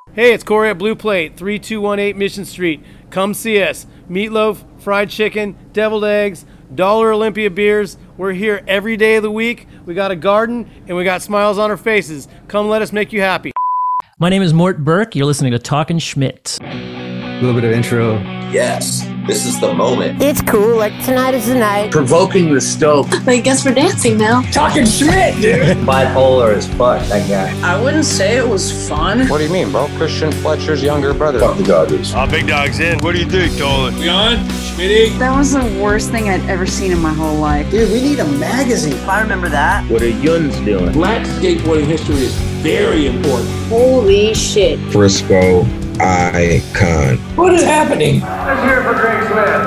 Hey, it's Corey at Blue Plate, 3218 Mission Street. Come see us. Meatloaf, fried chicken, deviled eggs, Dollar Olympia beers. We're here every day of the week. We got a garden and we got smiles on our faces. Come let us make you happy. My name is Mort Burke. You're listening to Talkin' Schmidt. A little bit of intro. Yes, this is the moment. It's cool, like tonight is the night. Provoking the stove. I guess we're dancing now. Talking Schmidt, dude. Bipolar as fuck, that guy. I wouldn't say it was fun. What do you mean, bro? Christian Fletcher's younger brother. Fuck the Dodgers. Big Dog's in. What do you think, Tolan? We on? Schmitty? That was the worst thing I'd ever seen in my whole life. Dude, we need a magazine. I remember that. What are Yuns doing? Black skateboarding history is very important. Holy shit. Frisco icon. What is happening? Let's hear it for Greg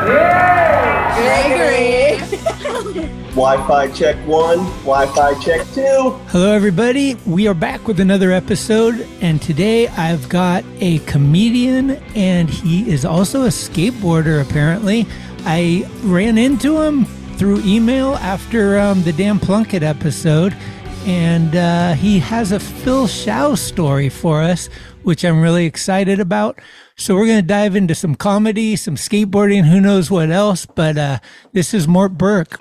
Smith. Gregory. Wi-Fi check 1, Wi-Fi check 2. Hello, everybody. We are back with another episode, and today I've got a comedian, and he is also a skateboarder, apparently. I ran into him through email after the Dan Plunkett episode, and he has a Phil Shao story for us, which I'm really excited about. So we're going to dive into some comedy, some skateboarding, who knows what else, but this is Mort Burke.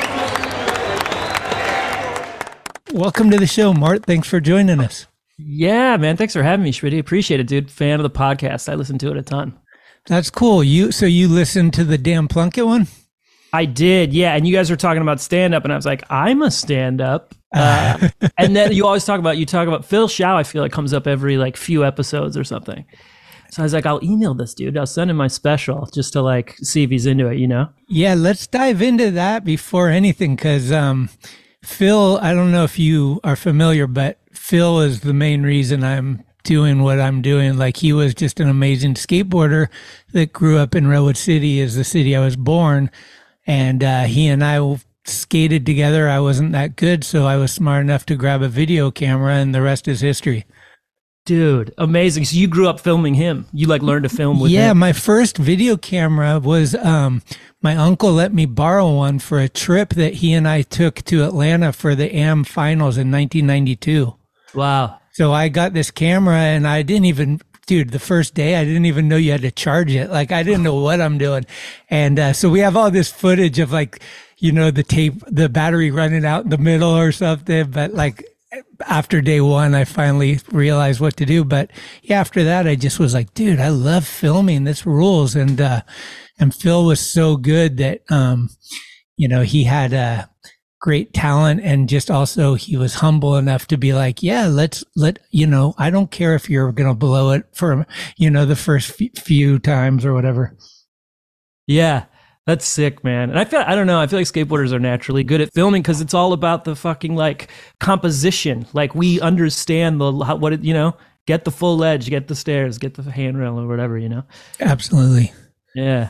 Welcome to the show, Mort. Thanks for joining us. Yeah, man. Thanks for having me, Schmitty. Appreciate it, dude. Fan of the podcast. I listen to it a ton. That's cool. So you listened to the Dan Plunkett one? I did, yeah. And you guys were talking about stand-up, and I was like, I'm a stand-up. And then you talk about Phil Shao, I feel like comes up every like few episodes or something. So I was like, I'll email this dude. I'll send him my special just to like see if he's into it, you know? Yeah, let's dive into that before anything, because Phil, I don't know if you are familiar, but Phil is the main reason I'm doing what I'm doing. Like, he was just an amazing skateboarder that grew up in Redwood City, is the city I was born. And he and I skated together. I wasn't that good, so I was smart enough to grab a video camera, and the rest is history. Dude, amazing. So you grew up filming him. You like learned to film with him. Yeah, my first video camera was my uncle let me borrow one for a trip that he and I took to Atlanta for the AM finals in 1992. Wow. So I got this camera, and I didn't even, dude, the first day, I didn't even know you had to charge it. Like, I didn't know what I'm doing. And so we have all this footage of, like, you know, the battery running out in the middle or something. But like, after day one, I finally realized what to do. But yeah, after that, I just was like, dude, I love filming. This rules. And Phil was so good that, you know, he had a great talent, and just also he was humble enough to be like, yeah, you know, I don't care if you're going to blow it for, you know, the first few times or whatever. Yeah. That's sick, man. And I feel like skateboarders are naturally good at filming because it's all about the fucking like composition. Like, we understand you know, get the full ledge, get the stairs, get the handrail or whatever, you know? Absolutely. Yeah.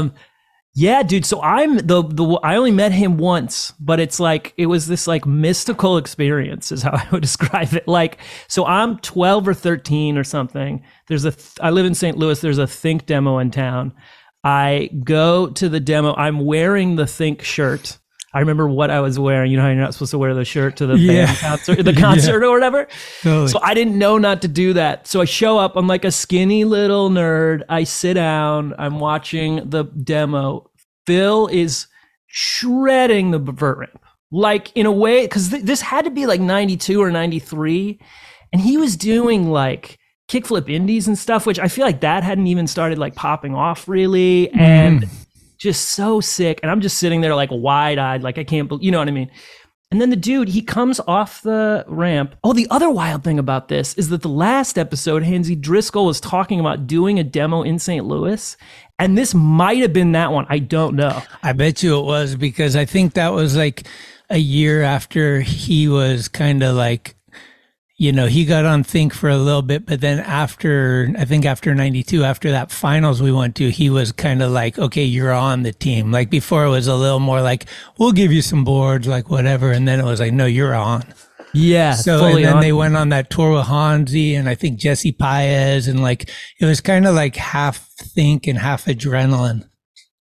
Yeah, dude. So I only met him once, but it's like, it was this like mystical experience is how I would describe it. Like, so I'm 12 or 13 or something. I live in St. Louis. There's a Think demo in town. I go to the demo. I'm wearing the Think shirt. I remember what I was wearing. You know how you're not supposed to wear the shirt to the band concert, or whatever. Totally. So I didn't know not to do that. So I show up. I'm like a skinny little nerd. I sit down. I'm watching the demo. Phil is shredding the vert ramp, like, in a way, because this had to be like 92 or 93, and he was doing like kickflip indies and stuff, which I feel like that hadn't even started like popping off really, and just so sick. And I'm just sitting there like wide-eyed, like I can't believe, you know what I mean? And then the dude, he comes off the ramp. Oh, the other wild thing about this is that the last episode, Hansy Driscoll was talking about doing a demo in St. Louis, and this might have been that one. I don't know. I bet you it was, because I think that was like a year after he was kind of like, you know, he got on Think for a little bit, but then after 92, after that finals we went to, he was kind of like, okay, you're on the team. Like, before it was a little more like, we'll give you some boards, like whatever. And then it was like, no, you're on. Yeah. So, and then they went on that tour with Hansi and I think Jesse Paez, and like, it was kind of like half Think and half adrenaline.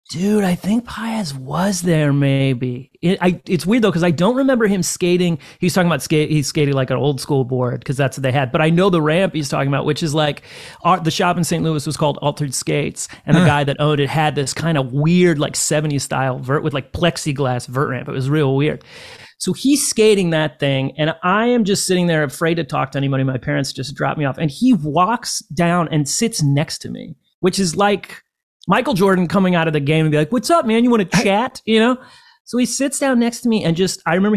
Dude, I think Paez was there maybe. It's weird though, because I don't remember him skating. He's talking about he's skating like an old school board because that's what they had. But I know the ramp he's talking about, which is like the shop in St. Louis was called Altered Skates. And the guy that owned it had this kind of weird like 70s style vert with like plexiglass vert ramp. It was real weird. So he's skating that thing, and I am just sitting there afraid to talk to anybody. My parents just dropped me off. And he walks down and sits next to me, which is like Michael Jordan coming out of the game and be like, "What's up, man? You want to chat?" You know? So he sits down next to me and I remember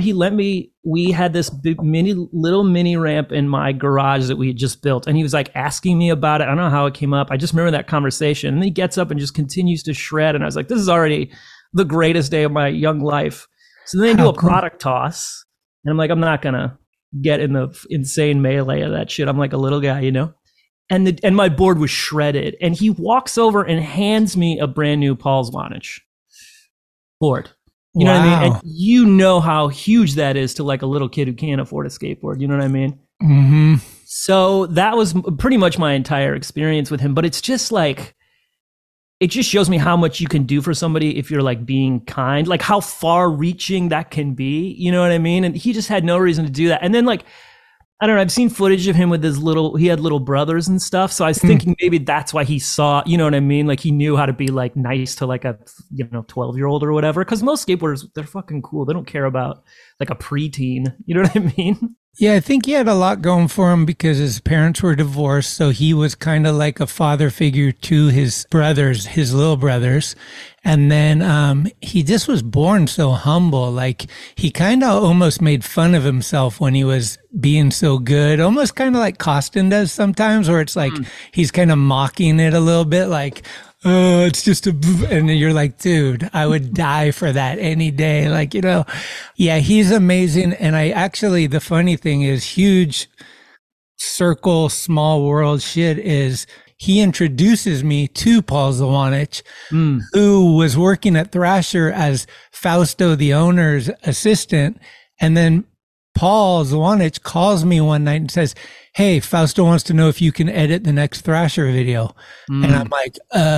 we had this big little mini ramp in my garage that we had just built. And he was like asking me about it. I don't know how it came up. I just remember that conversation. And then he gets up and just continues to shred. And I was like, this is already the greatest day of my young life. So then they do a product toss. And I'm like, I'm not going to get in the insane melee of that shit. I'm like a little guy, you know? And my board was shredded. And he walks over and hands me a brand new Paul Zwanich board. You know what I mean? And you know how huge that is to like a little kid who can't afford a skateboard. You know what I mean? Mm-hmm. So that was pretty much my entire experience with him. But it's just like, it just shows me how much you can do for somebody if you're like being kind, like how far reaching that can be. You know what I mean? And he just had no reason to do that. And then like, I don't know, I've seen footage of him with he had little brothers and stuff. So I was thinking maybe that's why he saw, you know what I mean? Like he knew how to be like nice to like a, 12-year-old or whatever. Cause most skateboarders, they're fucking cool. They don't care about like a preteen. You know what I mean? Yeah, I think he had a lot going for him because his parents were divorced. So he was kind of like a father figure to his brothers, his little brothers. And then he just was born so humble. Like he kind of almost made fun of himself when he was being so good, almost kind of like Costin does sometimes, where it's like he's kind of mocking it a little bit, like, oh, it's just and you're like, dude, I would die for that any day. Like, you know, yeah, he's amazing. And the funny thing is, huge circle, small world shit is he introduces me to Paul Zwanich, who was working at Thrasher as Fausto, the owner's assistant. And then Paul Zwanich calls me one night and says, hey, Fausto wants to know if you can edit the next Thrasher video. And I'm like,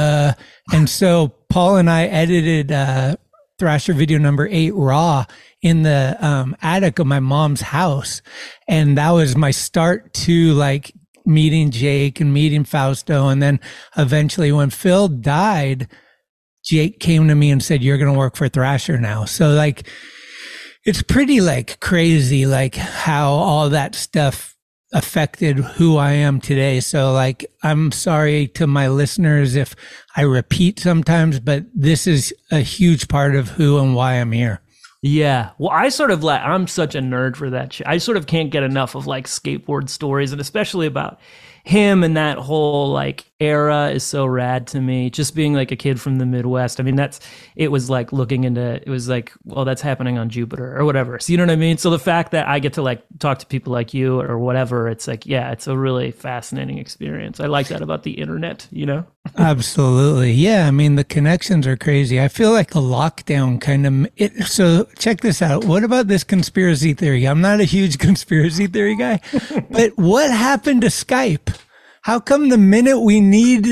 and so Paul and I edited Thrasher video number 8 raw in the attic of my mom's house. And that was my start to like meeting Jake and meeting Fausto. And then eventually when Phil died, Jake came to me and said, you're going to work for Thrasher now. So like, it's pretty like crazy, like how all that stuff affected who I am today. So like, I'm sorry to my listeners if I repeat sometimes, but this is a huge part of who and why I'm here. Yeah. Well, I sort of like, I'm such a nerd for that shit. I sort of can't get enough of like skateboard stories, and especially about him and that whole like era is so rad to me. Just being like a kid from the Midwest. I mean, it was like looking into, it was like, well, that's happening on Jupiter or whatever. So you know what I mean? So the fact that I get to like talk to people like you or whatever, it's like, yeah, it's a really fascinating experience. I like that about the internet, you know? Absolutely. Yeah. I mean, the connections are crazy. I feel like a lockdown kind of, so check this out. What about this conspiracy theory? I'm not a huge conspiracy theory guy, but what happened to Skype? How come the minute we need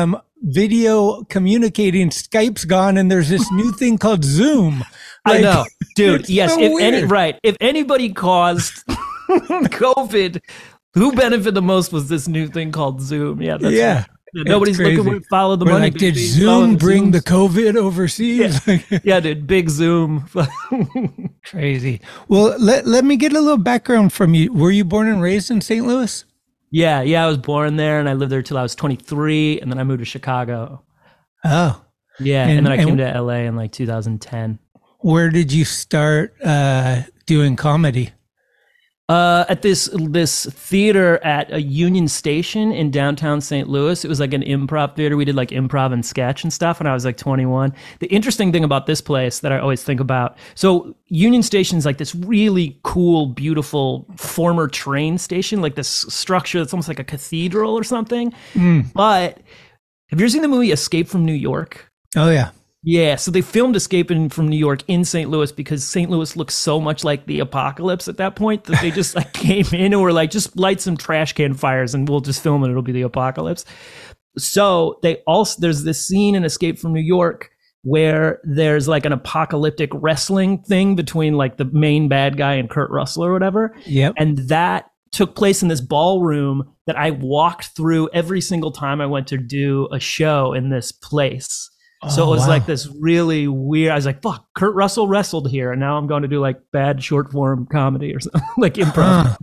video communicating, Skype's gone and there's this new thing called Zoom? Like, I know, dude. Yes. So if anybody caused COVID, who benefited the most was this new thing called Zoom. Yeah. That's right. Nobody's looking to follow the money. Like, did Zoom bring the COVID overseas? Yeah, dude, big Zoom. Crazy. Well, let me get a little background from you. Were you born and raised in St. Louis? Yeah, I was born there, and I lived there till I was 23, and then I moved to Chicago. Oh. Yeah, and then I came to LA in like 2010. Where did you start doing comedy? At this theater at a Union Station in downtown St. Louis. It was like an improv theater. We did like improv and sketch and stuff when I was like 21. The interesting thing about this place that I always think about, so Union Station is like this really cool, beautiful former train station, like this structure that's almost like a cathedral or something. But have you ever seen the movie Escape from New York? Oh, yeah. Yeah, so they filmed Escaping from New York in St. Louis because St. Louis looks so much like the apocalypse at that point that they just like came in and were like, just light some trash can fires and we'll just film it. It'll be the apocalypse. So there's this scene in Escape from New York where there's like an apocalyptic wrestling thing between like the main bad guy and Kurt Russell or whatever. Yep. And that took place in this ballroom that I walked through every single time I went to do a show in this place. So it was like this really weird, I was like, fuck, Kurt Russell wrestled here. And now I'm going to do like bad short form comedy or something, like improv.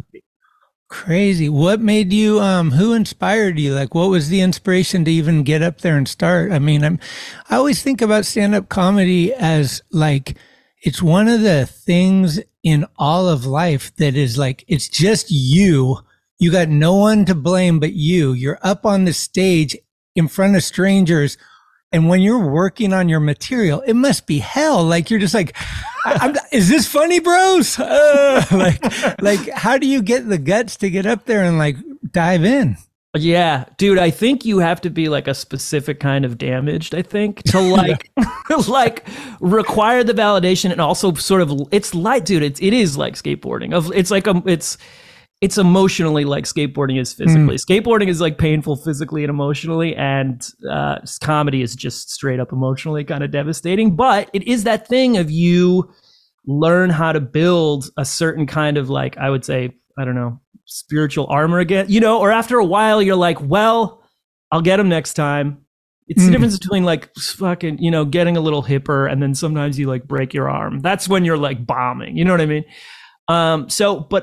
Crazy. What made you, who inspired you? Like, what was the inspiration to even get up there and start? I mean, I always think about stand-up comedy as like, it's one of the things in all of life that is like, it's just you. You got no one to blame but you. You're up on the stage in front of strangers. And when you're working on your material, it must be hell. Like, you're just like, is this funny, bros? Like, how do you get the guts to get up there and like dive in? Yeah, dude, I think you have to be like a specific kind of damaged, I think, to like, like require the validation and also sort of, it's like, dude, it is like skateboarding. It's like, it's emotionally like skateboarding is physically. Skateboarding is like painful physically and emotionally, and comedy is just straight up emotionally kind of devastating. But it is that thing of you learn how to build a certain kind of like, I would say, I don't know, spiritual armor again, you know, or after a while you're like, well, I'll get him next time. It's the difference between like fucking, you know, getting a little hipper and then sometimes you like break your arm. That's when you're like bombing, you know what I mean? But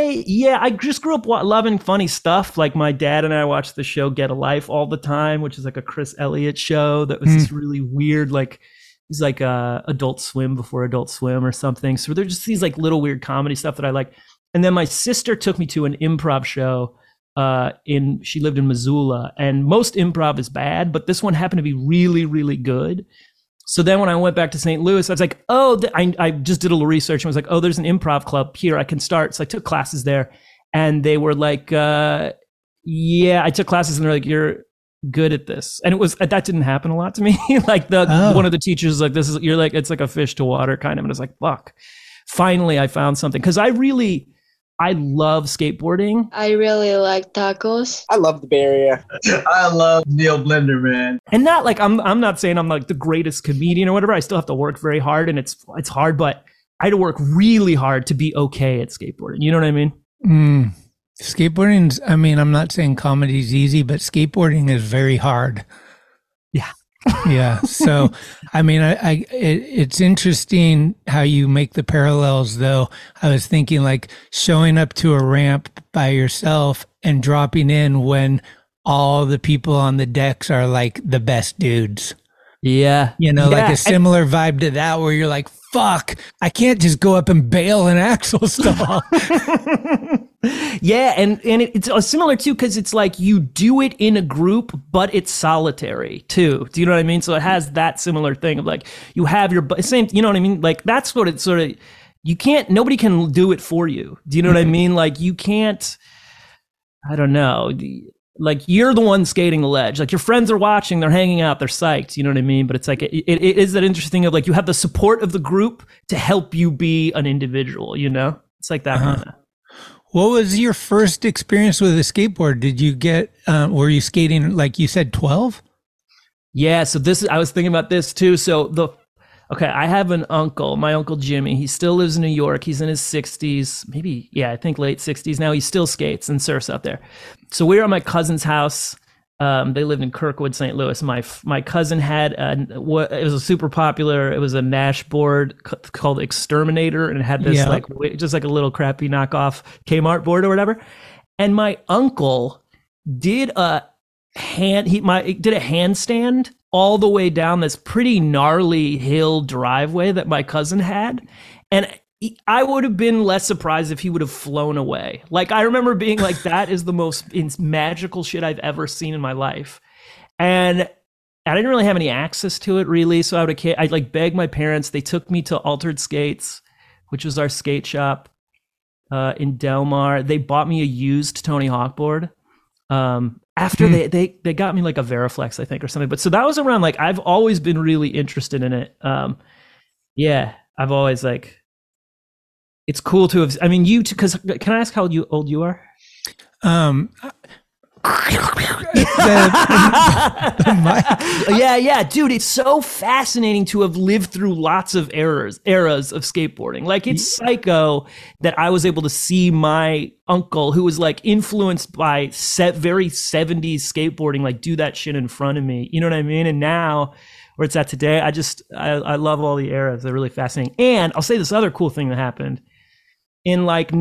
I just grew up loving funny stuff. Like my dad and I watched the show Get a Life all the time, which is like a Chris Elliott show that was this really weird, like, he's like Adult Swim before Adult Swim or something. So there's just these like little weird comedy stuff that I like. And then my sister took me to an improv show she lived in Missoula, and most improv is bad, but this one happened to be really, really good. So then when I went back to St. Louis, I was like, I just did a little research and was like, oh, there's an improv club here, I can start. So I took classes there, and they were like, I took classes and they're like, you're good at this. And that didn't happen a lot to me. Like one of the teachers was like, you're like, it's like a fish to water kind of. And I was like, fuck, finally I found something. Cause I love skateboarding. I really like tacos. I love the Bay Area. I love Neil Blender, man. And not like I'm not saying I'm like the greatest comedian or whatever. I still have to work very hard, and it's hard, but I had to work really hard to be okay at skateboarding. You know what I mean? Skateboarding's, I mean, I'm not saying comedy's easy, but skateboarding is very hard. Yeah. Yeah. So, I mean, it's interesting how you make the parallels, though. I was thinking like showing up to a ramp by yourself and dropping in when all the people on the decks are like the best dudes. Yeah. You know, like a similar vibe to that where you're like, fuck, I can't just go up and bail an axle stall. Yeah, and it's similar too, because it's like you do it in a group, but it's solitary too. Do you know what I mean? So it has that similar thing of like you have your same. You know what I mean? Like that's what it's sort of. You can't. Nobody can do it for you. Do you know what I mean? Like you can't. I don't know. Like you're the one skating the ledge. Like your friends are watching, they're hanging out, they're psyched. You know what I mean? But it's like it is that interesting of like you have the support of the group to help you be an individual. You know, it's like that kind of. What was your first experience with a skateboard? Did you get, were you skating, like you said, 12? Yeah. So I was thinking about this too. So I have an uncle, my Uncle Jimmy. He still lives in New York. He's in his 60s, maybe, I think late 60s now. He still skates and surfs out there. So we were at my cousin's house. They lived in Kirkwood, St. Louis. My cousin had it was a super popular. It was a Nash board called Exterminator, and it had this like just like a little crappy knockoff Kmart board or whatever. And my uncle did a handstand all the way down this pretty gnarly hill driveway that my cousin had, and I would have been less surprised if he would have flown away. Like, I remember being like, that is the most magical shit I've ever seen in my life. And I didn't really have any access to it, really. So I'd like beg my parents. They took me to Altered Skates, which was our skate shop in Del Mar. They bought me a used Tony Hawk board. After they got me like a Veriflex, I think, or something. But so that was around, like, I've always been really interested in it. I've always like, it's cool to have, I mean, you too, because can I ask how old you are? Yeah, dude, it's so fascinating to have lived through lots of eras of skateboarding. Like, it's psycho that I was able to see my uncle, who was like influenced by very 70s skateboarding, like do that shit in front of me. You know what I mean? And now where it's at today, I love all the eras. They're really fascinating. And I'll say this other cool thing that happened in like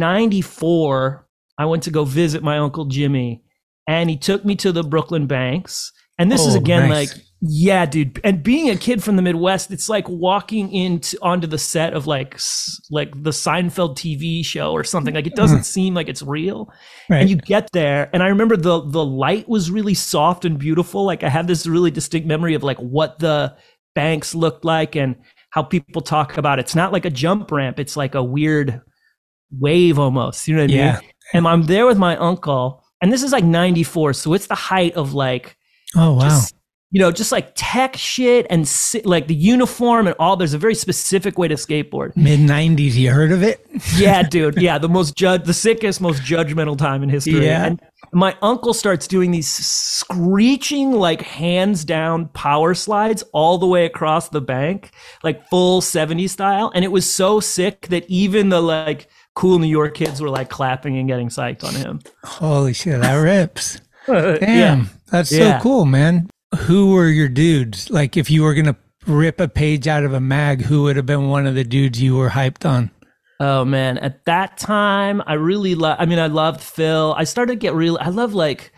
94. I went to go visit my Uncle Jimmy, and he took me to the Brooklyn Banks. And this is again, nice. Like, yeah, dude. And being a kid from the Midwest, it's like walking onto the set of like the Seinfeld TV show or something. Like, it doesn't seem like it's real. Right. And you get there, and I remember the light was really soft and beautiful. Like, I have this really distinct memory of like what the banks looked like and how people talk about it. It's not like a jump ramp. It's like a weird wave almost. You know what I mean? And I'm there with my uncle, and this is like 94. So it's the height of like, oh, wow. Just like tech shit and like the uniform and all. There's a very specific way to skateboard. Mid-90s, you heard of it? Yeah, dude. Yeah, the sickest, most judgmental time in history. Yeah. And my uncle starts doing these screeching, like hands down power slides all the way across the bank, like full 70s style. And it was so sick that even the like cool New York kids were like clapping and getting psyched on him. Holy shit, that rips. Damn, that's so cool, man. Who were your dudes? Like, if you were going to rip a page out of a mag, who would have been one of the dudes you were hyped on? Oh, man. At that time, I really I loved Phil. I started to get I love like,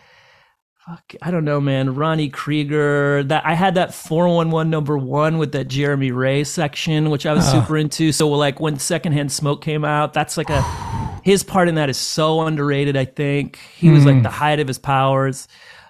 I don't know, man, Ronnie Krieger. I had that 411 #1 with that Jeremy Ray section, which I was super into. So like when Secondhand Smoke came out, that's like his part in that is so underrated. I think he was like the height of his powers.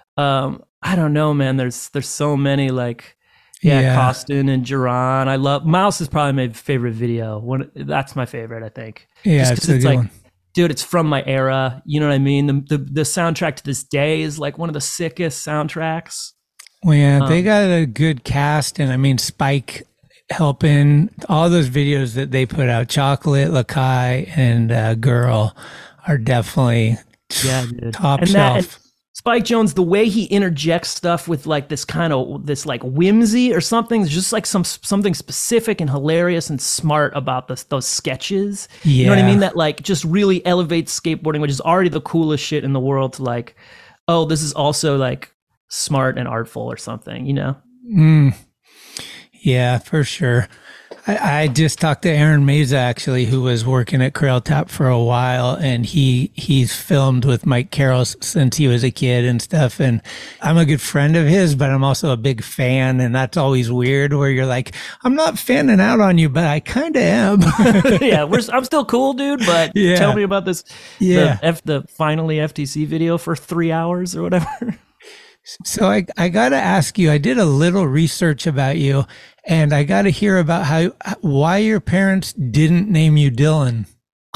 I don't know, man. There's so many like, Costin and Duran. I love Mouse is probably my favorite video. That's my favorite, I think. Yeah, it's a good one. Dude, it's from my era. You know what I mean? The soundtrack to this day is like one of the sickest soundtracks. Well, yeah, they got a good cast, and I mean Spike helping. All those videos that they put out, Chocolate, Lakai, and Girl, are definitely top shelf. Spike Jonze, the way he interjects stuff with like this like whimsy or something, is just like something specific and hilarious and smart about those sketches. Yeah. You know what I mean? That like just really elevates skateboarding, which is already the coolest shit in the world, to like, oh, this is also like smart and artful or something, you know? Yeah, for sure. I just talked to Aaron Meza, actually, who was working at Crail Tap for a while, and he's filmed with Mike Carroll since he was a kid and stuff. And I'm a good friend of his, but I'm also a big fan, and that's always weird where you're like, I'm not fanning out on you, but I kind of am. Yeah, I'm still cool, dude, but tell me about this. Yeah, the finally FTC video for 3 hours or whatever. So I got to ask you, I did a little research about you, and I got to hear about why your parents didn't name you Dylan.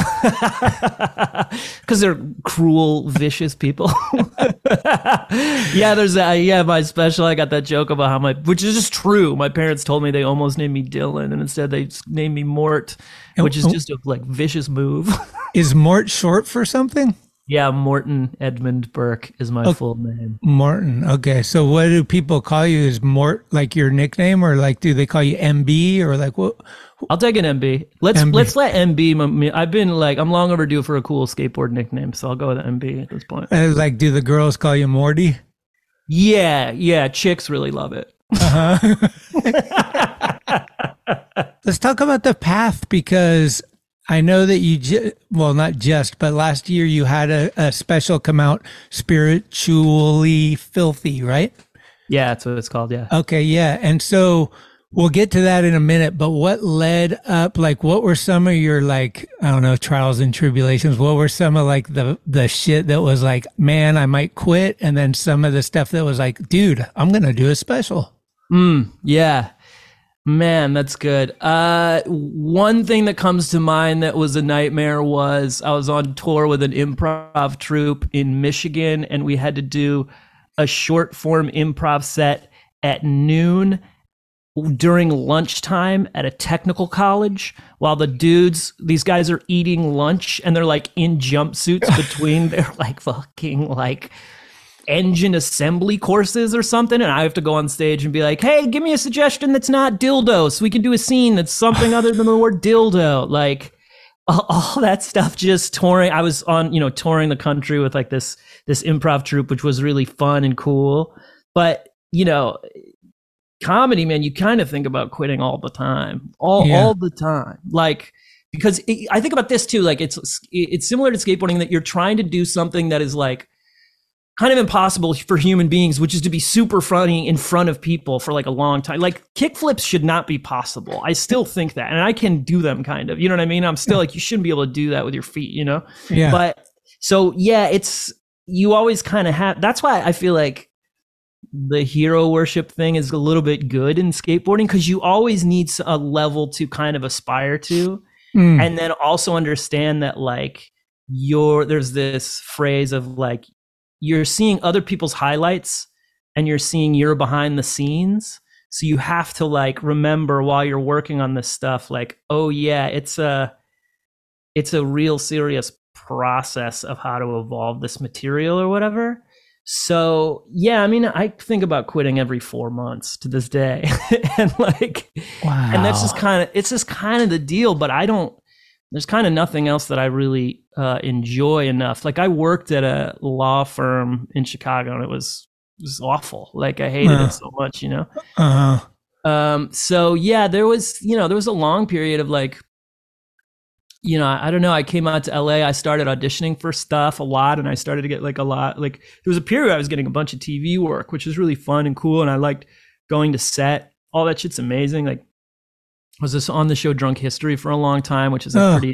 Because they're cruel, vicious people. There's my special. I got that joke about which is just true. My parents told me they almost named me Dylan, and instead they named me Mort, which is just a like vicious move. Is Mort short for something? Yeah, Morton Edmund Burke is my full name. Morton. Okay. So what do people call you? Is Mort like your nickname, or like do they call you MB, or like what? I'll take an MB. Let's let MB. I've been like, I'm long overdue for a cool skateboard nickname, so I'll go with MB at this point. Like, do the girls call you Morty? Yeah. Chicks really love it. Let's talk about the path, because I know that not just, but last year you had a special come out, Spiritually Filthy, right? Yeah, that's what it's called, yeah. Okay, yeah. And so we'll get to that in a minute, but what led up, like what were some of your like, I don't know, trials and tribulations? What were some of like the shit that was like, man, I might quit? And then some of the stuff that was like, dude, I'm going to do a special. Yeah. Man, that's good. One thing that comes to mind that was a nightmare was I was on tour with an improv troupe in Michigan, and we had to do a short form improv set at noon during lunchtime at a technical college while these guys are eating lunch, and they're like in jumpsuits between their like fucking like engine assembly courses or something, and I have to go on stage and be like, hey, give me a suggestion that's not dildo so we can do a scene that's something other than the word dildo. Like all that stuff, just touring. I was on, touring the country with like this improv troupe, which was really fun and cool. But, comedy, man, you kind of think about quitting all the time, all the time. Like, because I think about this too, like it's similar to skateboarding, that you're trying to do something that is like kind of impossible for human beings, which is to be super funny in front of people for like a long time. Like kickflips should not be possible. I still think that, and I can do them kind of, you know what I mean? I'm still like, you shouldn't be able to do that with your feet, Yeah. But so yeah, you always kind of have, that's why I feel like the hero worship thing is a little bit good in skateboarding, because you always need a level to kind of aspire to. And then also understand that like there's this phrase of like, you're seeing other people's highlights and you're seeing your behind the scenes. So you have to like remember while you're working on this stuff, like, oh yeah, it's a real serious process of how to evolve this material or whatever. So yeah, I mean, I think about quitting every 4 months to this day. And like, wow. And that's it's just kind of the deal, but there's kind of nothing else that I really enjoy enough. Like I worked at a law firm in Chicago and it was awful. Like I hated it so much, So yeah, there was a long period of like, I don't know. I came out to LA. I started auditioning for stuff a lot, and I started to get like a lot. Like there was a period where I was getting a bunch of TV work, which was really fun and cool. And I liked going to set. All that shit's amazing. Like I was just on the show Drunk History for a long time, which is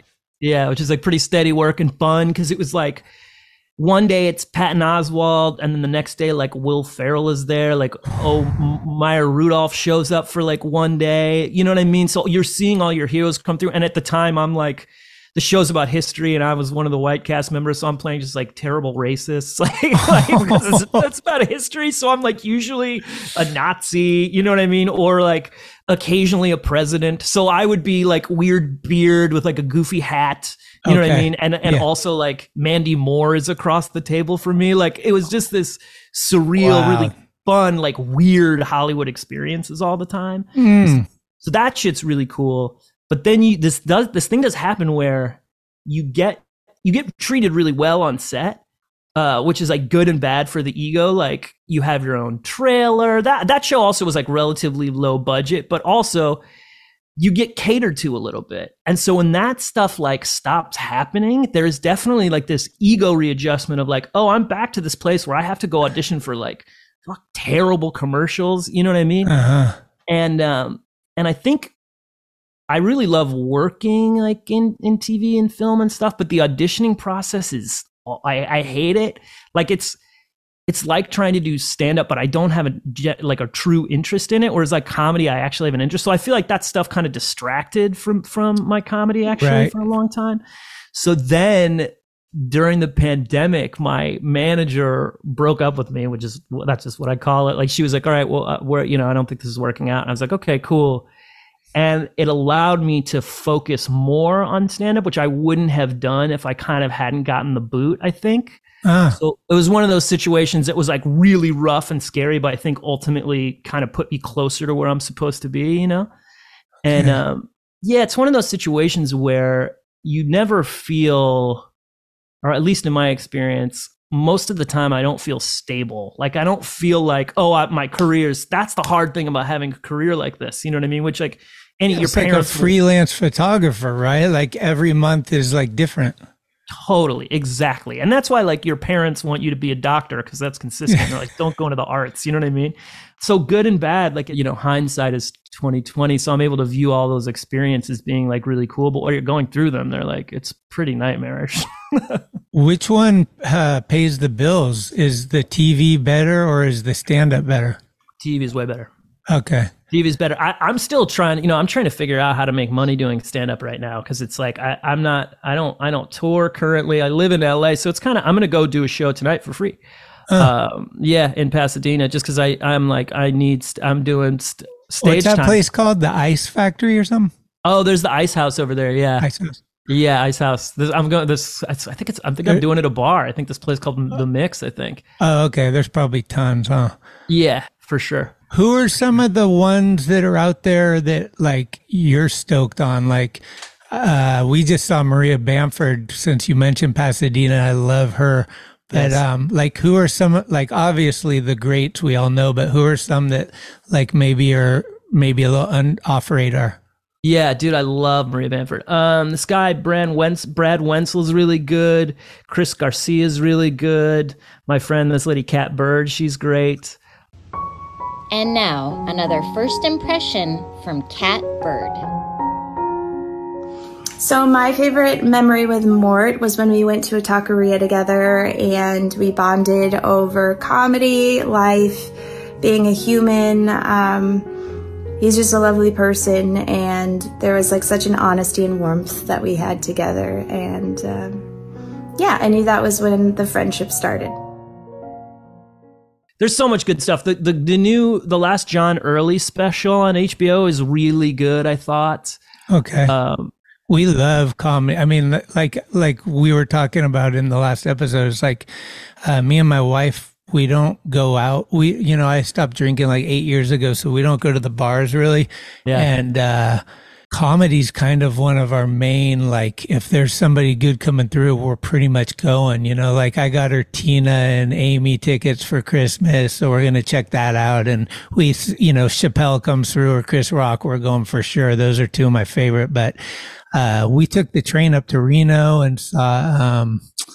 like pretty steady work and fun, because it was like one day it's Patton Oswalt, and then the next day like Will Ferrell is there, like Maya Rudolph shows up for like one day, you know what I mean? So you're seeing all your heroes come through, and at the time I'm like, the show's about history, and I was one of the white cast members, so I'm playing just like terrible racists, like because that's about history. So I'm like usually a Nazi, you know what I mean, or like occasionally a president. So I would be like weird beard with like a goofy hat, you know what I mean, and also like Mandy Moore is across the table from me. Like it was just this surreal, really fun, like weird Hollywood experiences all the time. So that shit's really cool. But then this thing does happen where you get treated really well on set, which is like good and bad for the ego. Like you have your own trailer. That show also was like relatively low budget, but also you get catered to a little bit. And so when that stuff like stops happening, there's definitely like this ego readjustment of like, oh, I'm back to this place where I have to go audition for like terrible commercials. You know what I mean? And I think I really love working like in TV and film and stuff, but the auditioning process is, I hate it. Like it's like trying to do stand up, but I don't have a true interest in it. Whereas like comedy, I actually have an interest. So I feel like that stuff kind of distracted from my comedy actually for a long time. So then during the pandemic, my manager broke up with me, that's just what I call it. Like she was like, all right, well, I don't think this is working out. And I was like, okay, cool. And it allowed me to focus more on stand-up, which I wouldn't have done if I kind of hadn't gotten the boot, I think. So it was one of those situations that was like really rough and scary, but I think ultimately kind of put me closer to where I'm supposed to be, And it's one of those situations where you never feel, or at least in my experience, most of the time I don't feel stable. Like I don't feel like, my career's, that's the hard thing about having a career like this. You know what I mean? Which like your parents, like a freelance photographer, right? Like every month is like different. Totally, exactly. And that's why like your parents want you to be a doctor, because that's consistent. They're like, don't go into the arts. You know what I mean? So good and bad, like, hindsight is 2020. So I'm able to view all those experiences being like really cool, but while you're going through them, they're like, it's pretty nightmarish. Which one pays the bills? Is the TV better or is the stand-up better? TV is way better. Okay. TV is better. I'm still trying, I'm trying to figure out how to make money doing stand-up right now. Cause it's like, I don't tour currently. I live in LA. So it's kind of, I'm going to go do a show tonight for free. In Pasadena, just cause I'm doing stage What's that time. place called? The Ice Factory or something? Oh, there's the Ice House over there. Yeah. Ice House. Yeah, Ice House. I'm going. I think it's. I think I'm doing it at a bar. I think this place called The Mix. I think. Oh, okay. There's probably tons, huh? Yeah, for sure. Who are some of the ones that are out there that like you're stoked on? Like, we just saw Maria Bamford. Since you mentioned Pasadena, I love her. But Yes. like, who are some, like, obviously the greats we all know, but who are some that like maybe are maybe a little off radar? Yeah, dude, I love Maria Bamford. This guy Brad Wenzel is really good. Chris Garcia is really good. My friend, this lady Kat Bird, she's great. And now, another first impression from Kat Bird. So my favorite memory with Mort was when we went to a taqueria together and we bonded over comedy, life, being a human. He's just a lovely person, and there was like such an honesty and warmth that we had together. And yeah, I knew that was when the friendship started. There's so much good stuff. The last John Early special on HBO is really good, I thought. Okay. We love comedy. I mean, like we were talking about in the last episode, it's like me and my wife, we don't go out. I stopped drinking like 8 years ago, so we don't go to the bars really. Yeah. And comedy's kind of one of our main, like, if there's somebody good coming through, we're pretty much going, like I got her Tina and Amy tickets for Christmas, so we're going to check that out. And we, Chappelle comes through or Chris Rock, we're going for sure. Those are two of my favorite. But we took the train up to Reno and saw,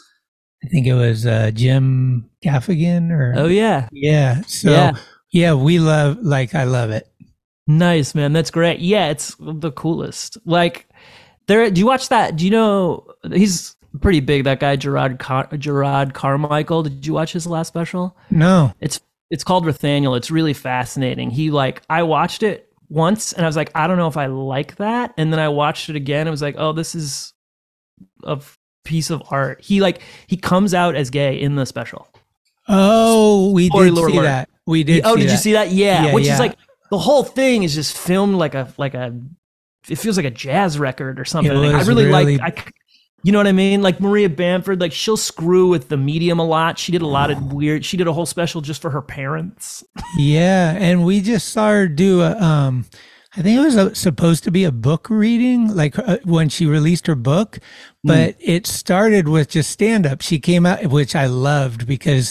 I think it was Jim Gaffigan or. Oh, yeah. Yeah. So, yeah, we love, like, I love it. Nice, man. That's great. Yeah, it's the coolest. Like, do you watch that? Do you know, he's pretty big, that guy, Gerard Carmichael. Did you watch his last special? No. It's called Nathaniel. It's really fascinating. I watched it once and I was like, I don't know if I like that. And then I watched it again. I was like, oh, this is a piece of art. He comes out as gay in the special. Oh, we did see that. We did. Oh, did you see that? Yeah. Which is like, the whole thing is just filmed like a. It feels like a jazz record or something. I really like. You know what I mean? Like Maria Bamford, like she'll screw with the medium a lot. She did a lot of weird. She did a whole special just for her parents. Yeah, and we just saw her do a. I think it was supposed to be a book reading, like when she released her book, but it started with just stand up. She came out, which I loved because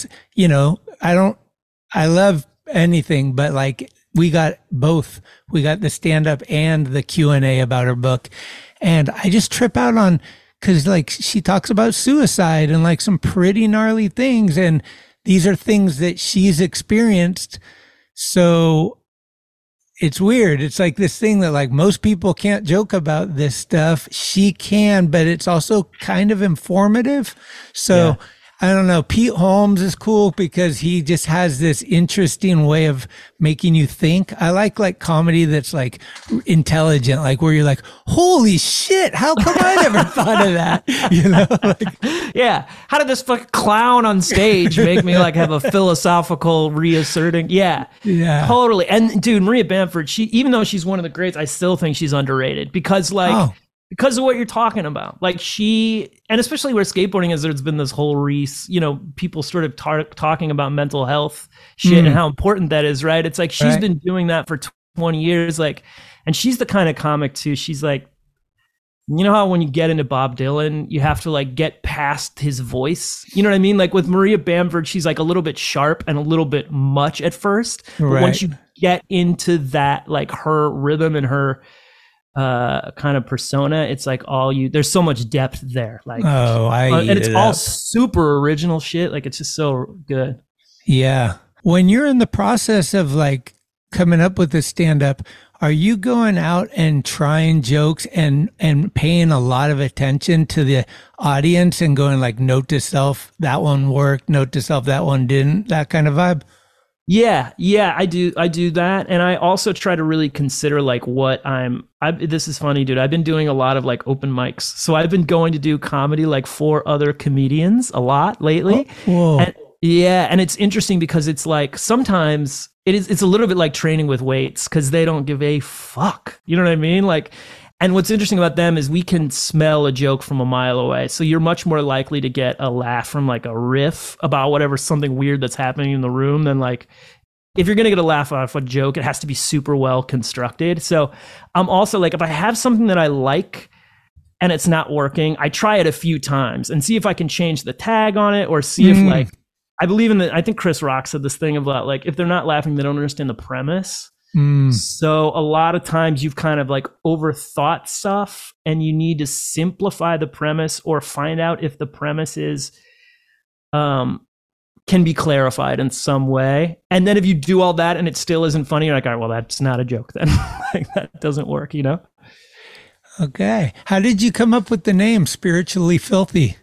I love anything, but like. We got both. We got the stand-up and the Q&A about her book. And I just trip out on, because like she talks about suicide and like some pretty gnarly things. And these are things that she's experienced. So it's weird. It's like this thing that like most people can't joke about this stuff. She can, but it's also kind of informative. So I don't know. Pete Holmes is cool because he just has this interesting way of making you think. I like comedy that's like intelligent, like where you're like, holy shit, how come I never thought of that? Yeah. How did this fucking clown on stage make me like have a philosophical reasserting? Yeah. Totally. And dude, Maria Bamford, even though she's one of the greats, I still think she's underrated because because of what you're talking about. Like and especially where skateboarding is, there's been this whole people sort of talking about mental health shit and how important that is, right? It's like she's been doing that for 20 years, like, and she's the kind of comic too. She's like, you know how when you get into Bob Dylan, you have to like get past his voice. You know what I mean? Like with Maria Bamford, she's like a little bit sharp and a little bit much at first. But once you get into that, like her rhythm and her kind of persona, it's like there's so much depth there, like and it's all super original shit, like it's just so good. Yeah, when you're in the process of like coming up with a stand-up, are you going out and trying jokes and paying a lot of attention to the audience and going like, note to self, that one worked, note to self, that one didn't, that kind of vibe? Yeah, I do that, and I also try to really consider like what this is funny, dude. I've been doing a lot of like open mics, so I've been going to do comedy like for other comedians a lot lately. Whoa. And it's interesting because it's like sometimes it's a little bit like training with weights because they don't give a fuck. You know what I mean? Like, And what's interesting about them is we can smell a joke from a mile away. So you're much more likely to get a laugh from like a riff about whatever something weird that's happening in the room than like, if you're going to get a laugh off a joke, it has to be super well constructed. So I'm also like, if I have something that I like and it's not working, I try it a few times and see if I can change the tag on it or see if like, I believe in I think Chris Rock said this thing about like, if they're not laughing, they don't understand the premise. So a lot of times you've kind of like overthought stuff and you need to simplify the premise or find out if the premise is, can be clarified in some way. And then if you do all that and it still isn't funny, you're like, all right, well, that's not a joke then. Like that doesn't work, you know? Okay. How did you come up with the name Spiritually Filthy?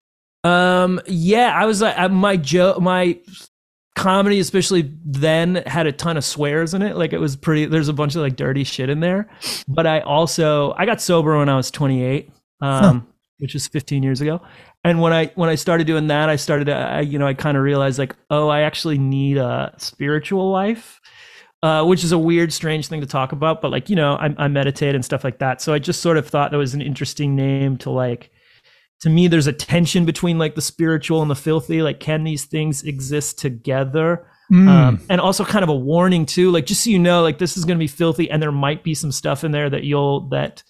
Yeah, I was like, my comedy, especially then, had a ton of swears in it. Like it was there's a bunch of like dirty shit in there. But I got sober when I was 28, which was 15 years ago. And when I started doing that, I kind of realized like, oh, I actually need a spiritual life, which is a weird, strange thing to talk about. But like, you know, I meditate and stuff like that. So I just sort of thought that was an interesting name to like, to me, there's a tension between like the spiritual and the filthy. Like, can these things exist together? And also kind of a warning too, like, just so you know, like this is going to be filthy and there might be some stuff in there that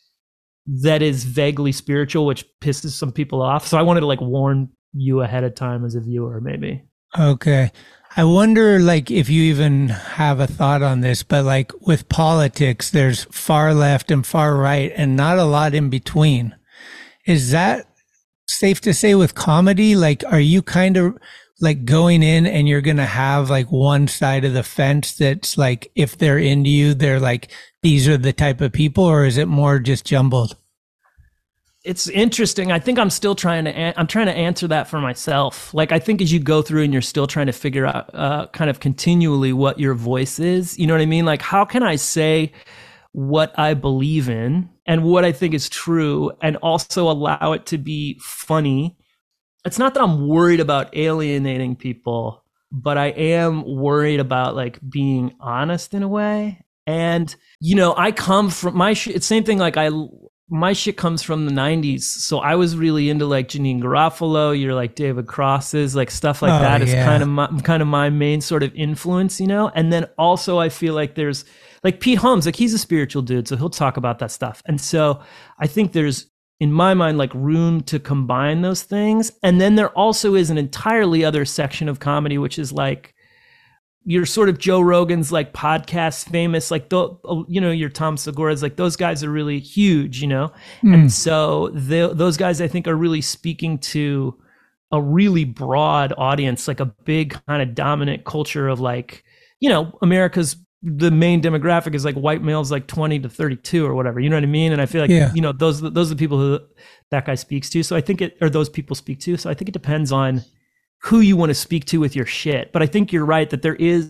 is vaguely spiritual, which pisses some people off. So I wanted to like warn you ahead of time as a viewer, maybe. Okay. I wonder like if you even have a thought on this, but like with politics, there's far left and far right and not a lot in between. Is that safe to say with comedy? Like, are you kind of like going in and you're going to have like one side of the fence that's like, if they're into you, they're like, these are the type of people, or is it more just jumbled? It's interesting. I think I'm still trying to answer that for myself. Like, I think as you go through and you're still trying to figure out kind of continually what your voice is, you know what I mean? Like, how can I say what I believe in and what I think is true and also allow it to be funny? It's not that I'm worried about alienating people, but I am worried about like being honest in a way. And, you know, I come from it's same thing. Like my shit comes from the 90s. So I was really into like Janine Garofalo, you're like David Cross's, like stuff like that is kind of my main sort of influence, you know? And then also I feel like there's like Pete Holmes, like he's a spiritual dude, so he'll talk about that stuff. And so I think there's, in my mind, like room to combine those things. And then there also is an entirely other section of comedy, which is like, you're sort of Joe Rogan's like podcast famous, like, you know, your Tom Segura's, like those guys are really huge, you know? And so those guys I think are really speaking to a really broad audience, like a big kind of dominant culture of like, you know, the main demographic is like white males, like 20 to 32 or whatever, you know what I mean? And I feel like, you know, those are the people who that guy speaks to. So I think those people speak to. So I think it depends on who you want to speak to with your shit. But I think you're right that there's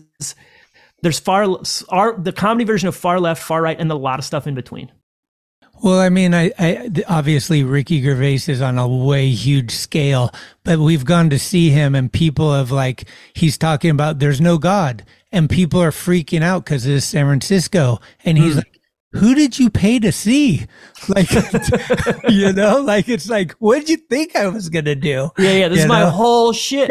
the comedy version of far left, far right, and a lot of stuff in between. Well, I mean, I obviously Ricky Gervais is on a way huge scale, but we've gone to see him and people have like, he's talking about there's no God and people are freaking out because it's San Francisco. And he's like, who did you pay to see? Like, you know, like, it's like, what did you think I was going to do? Yeah. This is my whole shit.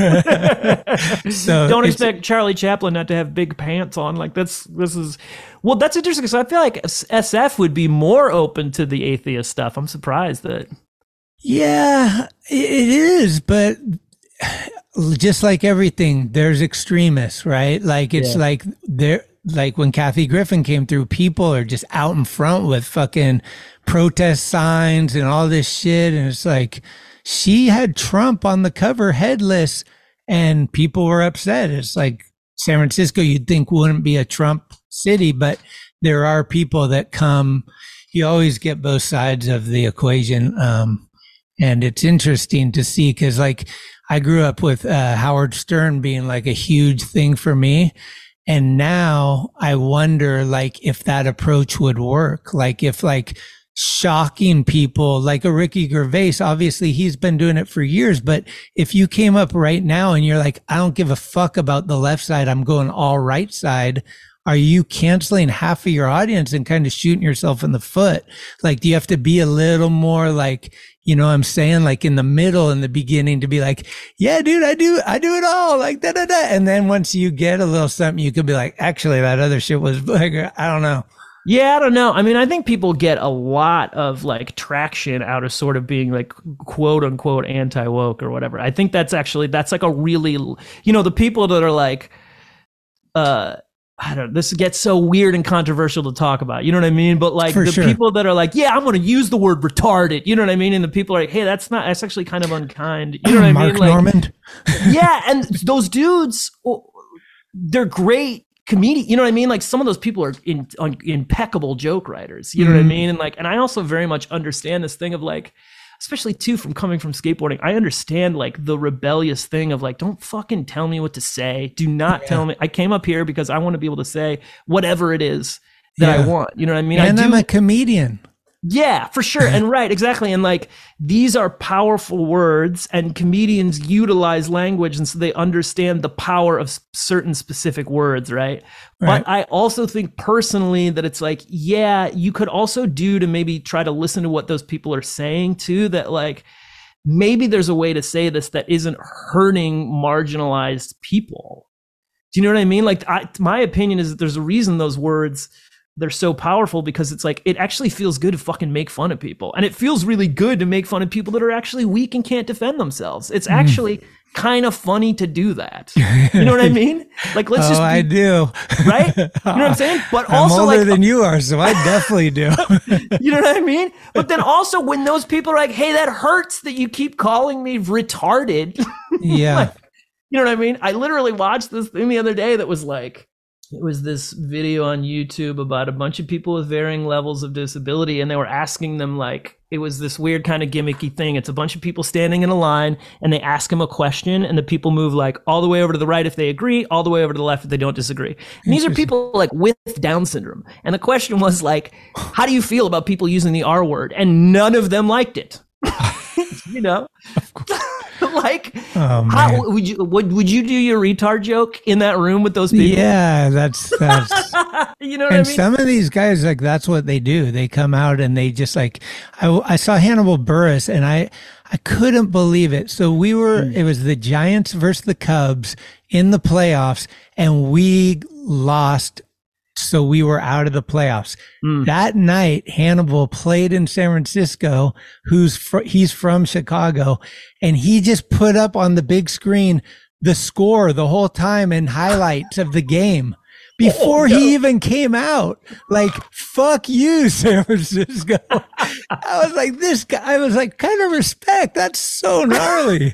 So don't expect Charlie Chaplin not to have big pants on. Like that's interesting. Because I feel like SF would be more open to the atheist stuff. I'm surprised that. Yeah, it is. But just like everything, there's extremists, right? Like it's like like when Kathy Griffin came through, people are just out in front with fucking protest signs and all this shit. And it's like, she had Trump on the cover headless and people were upset. It's like San Francisco, you'd think wouldn't be a Trump city, but there are people that come, you always get both sides of the equation. And it's interesting to see because like I grew up with Howard Stern being like a huge thing for me. And now I wonder, like, if that approach would work, like if like shocking people like a Ricky Gervais, obviously he's been doing it for years. But if you came up right now and you're like, I don't give a fuck about the left side, I'm going all right side. are you canceling half of your audience and kind of shooting yourself in the foot? Like, do you have to be a little more like, you know what I'm saying? Like in the middle, in the beginning, to be like, yeah, dude, I do it all, like da da da. And then once you get a little something, you could be like, actually, that other shit was like, I don't know. Yeah, I don't know. I mean, I think people get a lot of like traction out of sort of being like quote unquote anti-woke or whatever. I think that's like a really, you know, the people that are like, I don't know, this gets so weird and controversial to talk about. You know what I mean? But like people that are like, yeah, I'm going to use the word retarded. You know what I mean? And the people are like, hey, that's actually kind of unkind. You know what I mean? Mark Like, Normand. Yeah. And those dudes, they're great comedians. You know what I mean? Like some of those people are impeccable joke writers. You know what I mean? And like, and I also very much understand this thing of like, especially too from coming from skateboarding, I understand like the rebellious thing of like, don't fucking tell me what to say. Do not tell me. I came up here because I want to be able to say whatever it is that I want. You know what I mean? And I'm a comedian. Yeah, for sure. And right, exactly. And like, these are powerful words and comedians utilize language. And so they understand the power of certain specific words. Right. But I also think personally that it's like, yeah, you could also do to maybe try to listen to what those people are saying too, that like, maybe there's a way to say this that isn't hurting marginalized people. Do you know what I mean? Like my opinion is that there's a reason those words, they're so powerful, because it's like, it actually feels good to fucking make fun of people. And it feels really good to make fun of people that are actually weak and can't defend themselves. It's actually kind of funny to do that. You know what I mean? Like, let's just I do. Right? You know what I'm saying? But I'm also older like, than you are, so I definitely do. You know what I mean? But then also when those people are like, hey, that hurts that you keep calling me retarded. Yeah. Like, you know what I mean? I literally watched this thing the other day that was like, it was this video on YouTube about a bunch of people with varying levels of disability, and they were asking them, like, it was this weird kind of gimmicky thing. It's a bunch of people standing in a line, and they ask them a question, and the people move like all the way over to the right if they agree, all the way over to the left if they don't disagree. And these are people like with Down syndrome. And the question was like, how do you feel about people using the R word? And none of them liked it. You know? Like, how would you do your retard joke in that room with those people? Yeah, that's you know what I mean? Some of these guys, like, that's what they do. They come out and they just like, I saw Hannibal Buress and I couldn't believe it. So it was the Giants versus the Cubs in the playoffs, and we lost. So we were out of the playoffs. That night, Hannibal played in San Francisco, he's from Chicago, and he just put up on the big screen the score the whole time and highlights of the game before he even came out. Like, fuck you, San Francisco. I was like, this guy, I was like, kind of respect. That's so gnarly.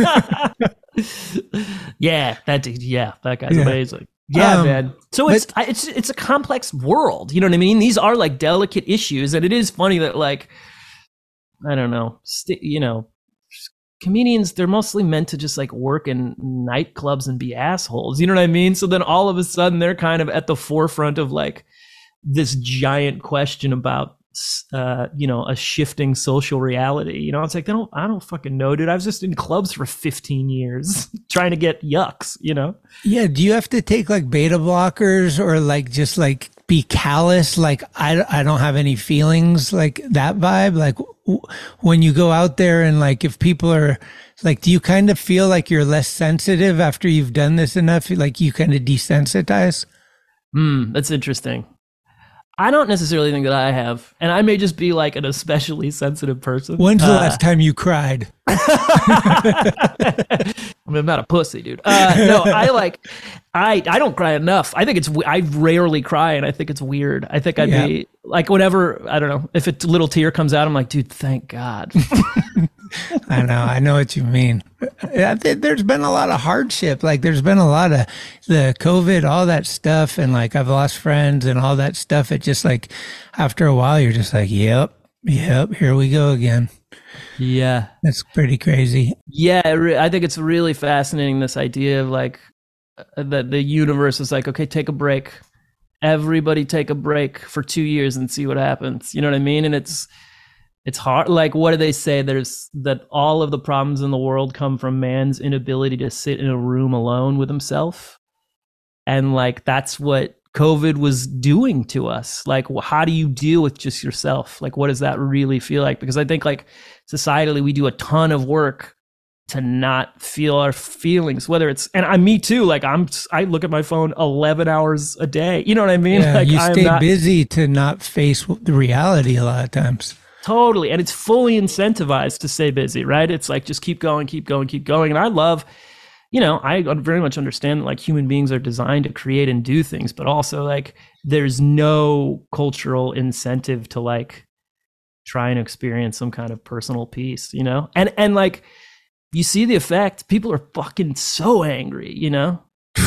That guy's amazing. Yeah, man. So it's a complex world. You know what I mean? These are like delicate issues, and it is funny that, like, I don't know, comedians, they're mostly meant to just like work in nightclubs and be assholes. You know what I mean? So then all of a sudden they're kind of at the forefront of like this giant question about a shifting social reality. You know, it's like, I don't fucking know, dude. I was just in clubs for 15 years trying to get yucks, you know? Yeah. Do you have to take like beta blockers or like just like be callous? Like, I don't have any feelings, like that vibe. Like when you go out there and like, if people are like, do you kind of feel like you're less sensitive after you've done this enough? Like you kind of desensitize? That's interesting. I don't necessarily think that I have, and I may just be like an especially sensitive person. When's the last time you cried? I mean, I'm not a pussy, dude. No, I don't cry enough. I think I rarely cry, and I think it's weird. I think I'd be like, whenever, I don't know, if a little tear comes out, I'm like, dude, thank God. I know what you mean. There's been a lot of hardship. Like there's been a lot of the COVID, all that stuff. And like, I've lost friends and all that stuff. It just like, after a while, you're just like, yep, here we go again. Yeah. That's pretty crazy. Yeah. I think it's really fascinating, this idea of like, that the universe is like, okay, take a break. Everybody take a break for 2 years and see what happens. You know what I mean? And it's hard. Like, what do they say? That all of the problems in the world come from man's inability to sit in a room alone with himself. And like, that's what COVID was doing to us. Like, how do you deal with just yourself? Like, what does that really feel like? Because I think like societally, we do a ton of work to not feel our feelings, whether it's, and me too, like I look at my phone 11 hours a day. You know what I mean? Yeah, like you stay busy to not face the reality a lot of times. Totally. And it's fully incentivized to stay busy, right? It's like, just keep going, keep going, keep going. And I love, you know, I very much understand that like human beings are designed to create and do things, but also like there's no cultural incentive to like try and experience some kind of personal peace, you know? And like you see the effect, people are fucking so angry, you know?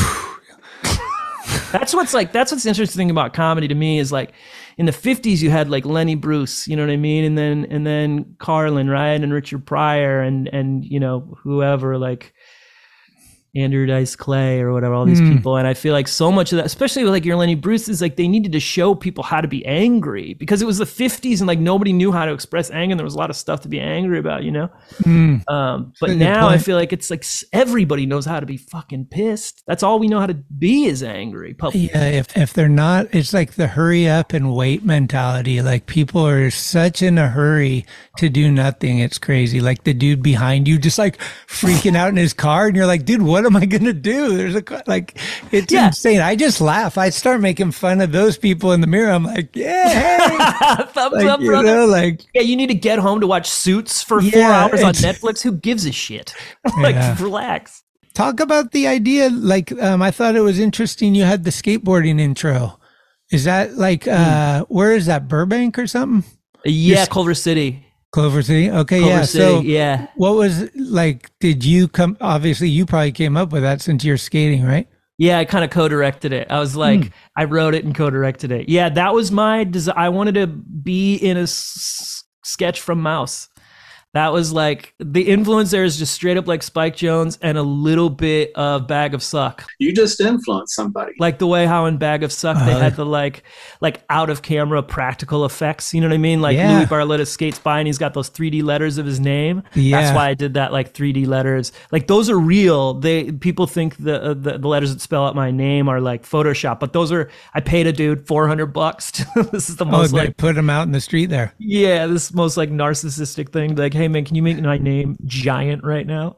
That's what's interesting about comedy to me is like in the 50s you had like Lenny Bruce, you know what I mean? And then Carlin, right? And Richard Pryor and you know, whoever, like Andrew Dice Clay or whatever, all these people. And I feel like so much of that, especially with like your Lenny Bruce, is like they needed to show people how to be angry because it was the 50s and like nobody knew how to express anger and there was a lot of stuff to be angry about, you know? But now I feel like it's like everybody knows how to be fucking pissed. That's all we know how to be is angry. Yeah, if they're not, it's like the hurry up and wait mentality. Like people are such in a hurry to do nothing. It's crazy. Like the dude behind you just like freaking out in his car and you're like, dude, what am I going to do? There's it's insane. I just laugh. I start making fun of those people in the mirror. I'm like, yeah, hey. Thumbs up, brother. You know, like, yeah, you need to get home to watch Suits for 4 hours on Netflix. Who gives a shit? Like, relax. Talk about the idea. Like, I thought it was interesting. You had the skateboarding intro. Is that like, where is that? Burbank or something? Yeah, Culver City. Culver City. Okay. Culver yeah. City, so yeah. What was like, did you come, obviously you probably came up with that since you're skating, right? Yeah. I kind of co-directed it. I was like, I wrote it and co-directed it. Yeah. That was my desire. I wanted to be in a sketch from Mouse. That was like, the influence there is just straight up like Spike Jonze and a little bit of Bag of Suck. You just influenced somebody. Like the way how in Bag of Suck they had the like out of camera practical effects. You know what I mean? Like Louis Barletta skates by and he's got those 3D letters of his name. Yeah. That's why I did that, like 3D letters. Like those are real. People think the letters that spell out my name are like Photoshop, but those are, I paid a dude $400. This is the most like put him out in the street there. Yeah, this most like narcissistic thing. Like, hey man, can you make my name giant right now?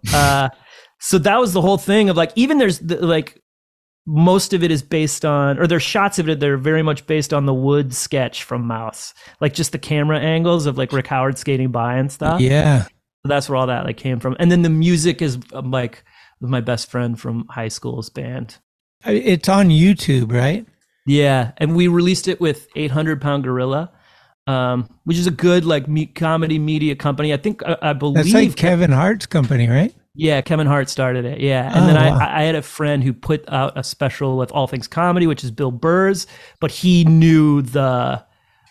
So that was the whole thing of like, even there's like most of it is based on, or there's shots of it that are very much based on the Wood sketch from Mouse, like just the camera angles of like Rick Howard skating by and stuff. Yeah, so that's where all that like came from. And then the music is like my best friend from high school's band. It's on YouTube, right? Yeah, and we released it with 800 Pound Gorilla. Which is a good like comedy media company. I think I believe that's like Kevin Hart's company, right? Yeah, Kevin Hart started it. Yeah, and then I had a friend who put out a special with All Things Comedy, which is Bill Burr's, but he knew the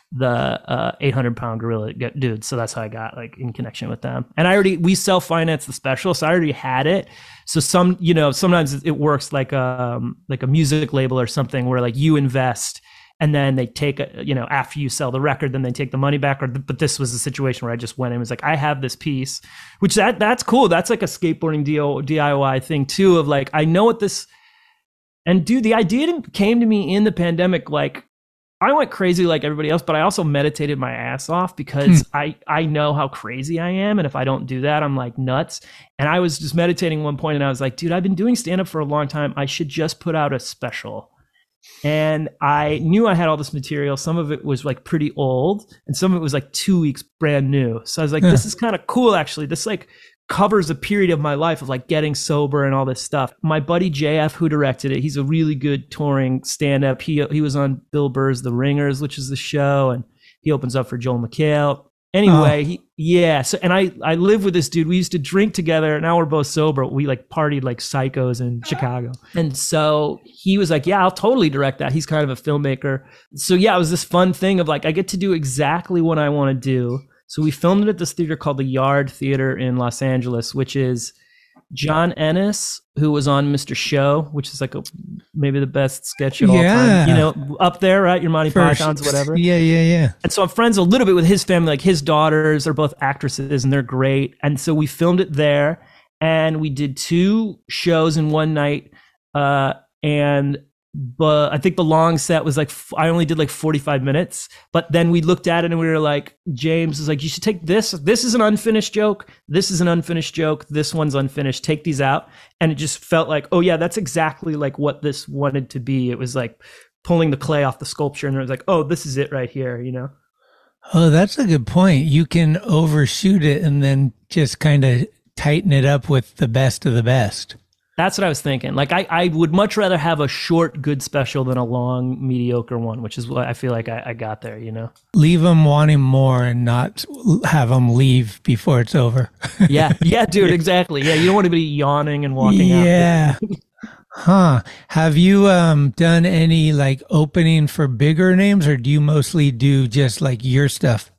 800 Pound Gorilla dude, so that's how I got like in connection with them. And we self-financed the special, so I already had it. So sometimes it works like a music label or something where like you invest. And then they take, after you sell the record, then they take the money back. But this was a situation where I just went and was like, I have this piece, which that's cool. That's like a skateboarding DIY thing too, of like, I know what this, and dude, the idea came to me in the pandemic. Like I went crazy like everybody else, but I also meditated my ass off because I know how crazy I am. And if I don't do that, I'm like nuts. And I was just meditating at one point and I was like, dude, I've been doing stand-up for a long time. I should just put out a special. And I knew I had all this material. Some of it was like pretty old and some of it was like 2 weeks brand new. So I was like, this is kind of cool, actually. This like covers a period of my life of like getting sober and all this stuff. My buddy JF, who directed it, he's a really good touring stand-up. He was on Bill Burr's The Ringers, which is the show, and he opens up for Joel McHale. Anyway, so and I live with this dude. We used to drink together. Now we're both sober. We like partied like psychos in Chicago. And so he was like, yeah, I'll totally direct that. He's kind of a filmmaker. So yeah, it was this fun thing of like, I get to do exactly what I want to do. So we filmed it at this theater called the Yard Theater in Los Angeles, which is John Ennis, who was on Mr. Show, which is like maybe the best sketch of all time. Up there, right? Your Monty Pythons, whatever. Yeah. And so I'm friends a little bit with his family, like his daughters are both actresses and they're great. And so we filmed it there and we did 2 shows in one night. And but I think the long set was like, I only did like 45 minutes, but then we looked at it and we were like, James was like, you should take this. This is an unfinished joke. This is an unfinished joke. This one's unfinished. Take these out. And it just felt like, oh yeah, that's exactly like what this wanted to be. It was like pulling the clay off the sculpture and it was like, oh, this is it right here, you know? Oh, that's a good point. You can overshoot it and then just kind of tighten it up with the best of the best. That's what I was thinking. Like, I would much rather have a short, good special than a long, mediocre one, which is what I feel like I got there, you know? Leave them wanting more and not have them leave before it's over. Yeah, dude, exactly. Yeah, you don't want to be yawning and walking out. Yeah. Huh. Have you done any like opening for bigger names, or do you mostly do just like your stuff?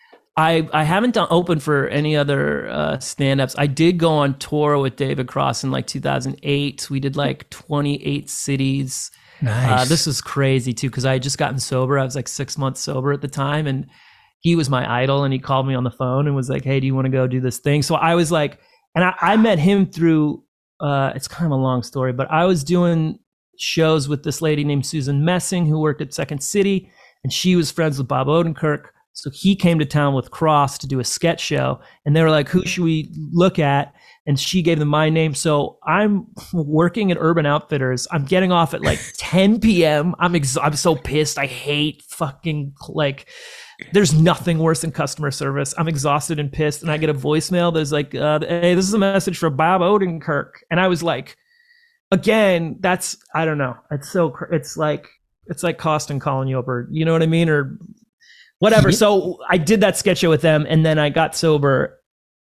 I haven't done open for any other stand-ups. I did go on tour with David Cross in like 2008. We did like 28 cities. Nice. This was crazy too, because I had just gotten sober. I was like 6 months sober at the time, and he was my idol, and he called me on the phone and was like, hey, do you want to go do this thing? So I was like, and I met him through, it's kind of a long story, but I was doing shows with this lady named Susan Messing who worked at Second City, and she was friends with Bob Odenkirk. So he came to town with Cross to do a sketch show, and they were like, who should we look at? And she gave them my name. So I'm working at Urban Outfitters. I'm getting off at like 10 p.m. I'm so pissed. I hate fucking, like, there's nothing worse than customer service. I'm exhausted and pissed. And I get a voicemail that's like, hey, this is a message for Bob Odenkirk. And I was like, again, that's, I don't know. It's like Costin calling you up, or, you know what I mean? Or whatever. So I did that sketch show with them, and then I got sober.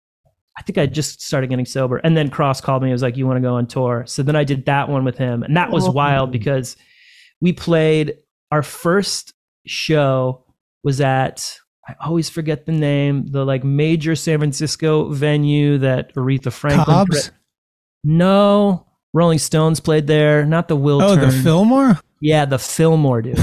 I think I just started getting sober, and then Cross called me. He was like, you want to go on tour? So then I did that one with him, and that was wild because we played, our first show was at, I always forget the name, the like major San Francisco venue that Aretha Franklin. Cobb's? No, Rolling Stones played there, not the Wiltern. Oh, the Fillmore? Yeah, the Fillmore, dude.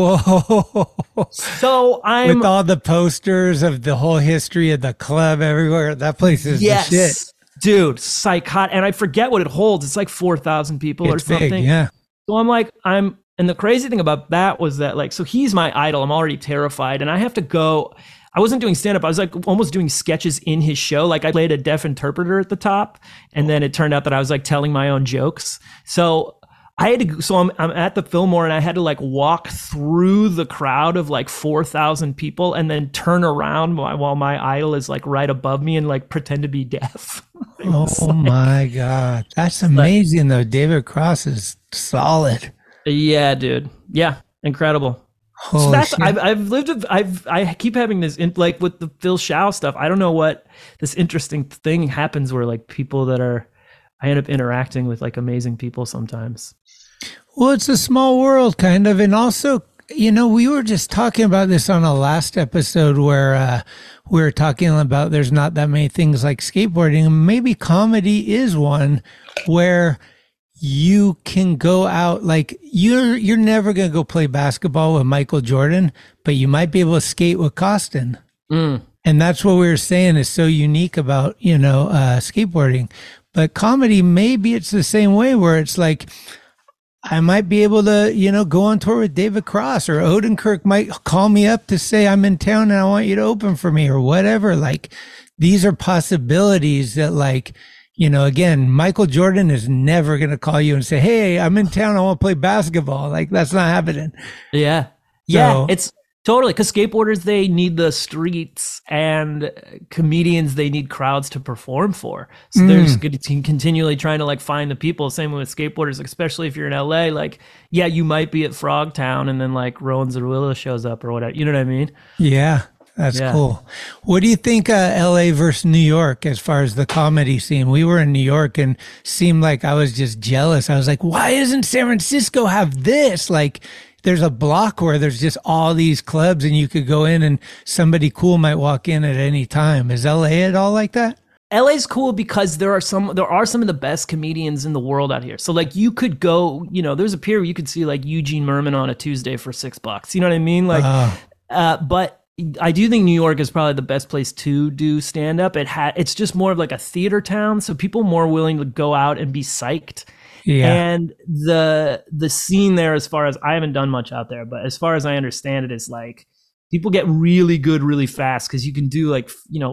Whoa. So I'm with all the posters of the whole history of the club everywhere. That place is the shit. Dude, psychotic. And I forget what it holds. It's like 4,000 people or something. Big, yeah. So I'm like, and the crazy thing about that was that, like, so he's my idol. I'm already terrified, and I have to go. I wasn't doing stand-up. I was like almost doing sketches in his show. Like, I played a deaf interpreter at the top, and then it turned out that I was like telling my own jokes. So I had to, so I'm at the Fillmore, and I had to like walk through the crowd of like 4,000 people and then turn around while my idol is like right above me and like pretend to be deaf. Oh my God. That's amazing though. David Cross is solid. Yeah, dude. Yeah. Incredible. So that's, I keep having this, like with the Phil Shao stuff, I don't know what this interesting thing happens where like people that I end up interacting with like amazing people sometimes. Well, it's a small world kind of. And also, you know, we were just talking about this on a last episode where we were talking about there's not that many things like skateboarding. Maybe comedy is one where you can go out, like you're never going to go play basketball with Michael Jordan, but you might be able to skate with Costin. And that's what we were saying is so unique about, you know, skateboarding. But comedy, maybe it's the same way where it's like, I might be able to, you know, go on tour with David Cross, or Odenkirk might call me up to say, I'm in town and I want you to open for me, or whatever. Like, these are possibilities that, like, you know, again, Michael Jordan is never going to call you and say, hey, I'm in town, I want to play basketball. Like, that's not happening. Yeah. Yeah. It's totally, because skateboarders, they need the streets, and comedians, they need crowds to perform for. So there's continually trying to like find the people. Same with skateboarders, especially if you're in LA. Like, yeah, you might be at Frogtown and then like Rowan Zerwilla shows up or whatever. You know what I mean? Yeah. That's cool. What do you think LA versus New York as far as the comedy scene? We were in New York and seemed like I was just jealous. I was like, why doesn't San Francisco have this? Like, there's a block where there's just all these clubs and you could go in and somebody cool might walk in at any time. Is LA at all like that? LA's cool because there are some of the best comedians in the world out here. So like you could go, you know, there's a pier where you could see like Eugene Merman on a Tuesday for $6. You know what I mean? Like, but I do think New York is probably the best place to do stand up. It's just more of like a theater town, so people are more willing to go out and be psyched. Yeah. And the scene there, as far as I haven't done much out there, but as far as I understand it, is like people get really good really fast because you can do like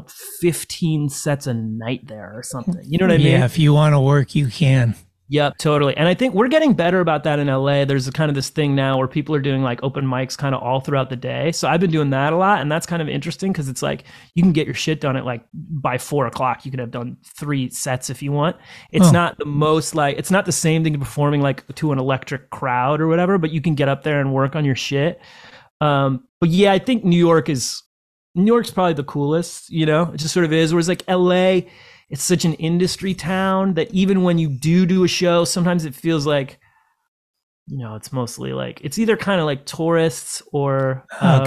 15 sets a night there or something. You know what I mean? Yeah, if you want to work, you can. Yep, totally. And I think we're getting better about that in LA. There's kind of this thing now where people are doing like open mics kind of all throughout the day. So I've been doing that a lot, and that's kind of interesting because it's like you can get your shit done at like by 4 o'clock. You could have done 3 sets if you want. It's not the most like, it's not the same thing performing like to an electric crowd or whatever, but you can get up there and work on your shit. But yeah, I think New York's probably the coolest, you know, it just sort of is. Whereas like LA, it's such an industry town that even when you do a show, sometimes it feels like, you know, it's mostly like, it's either kind of like tourists or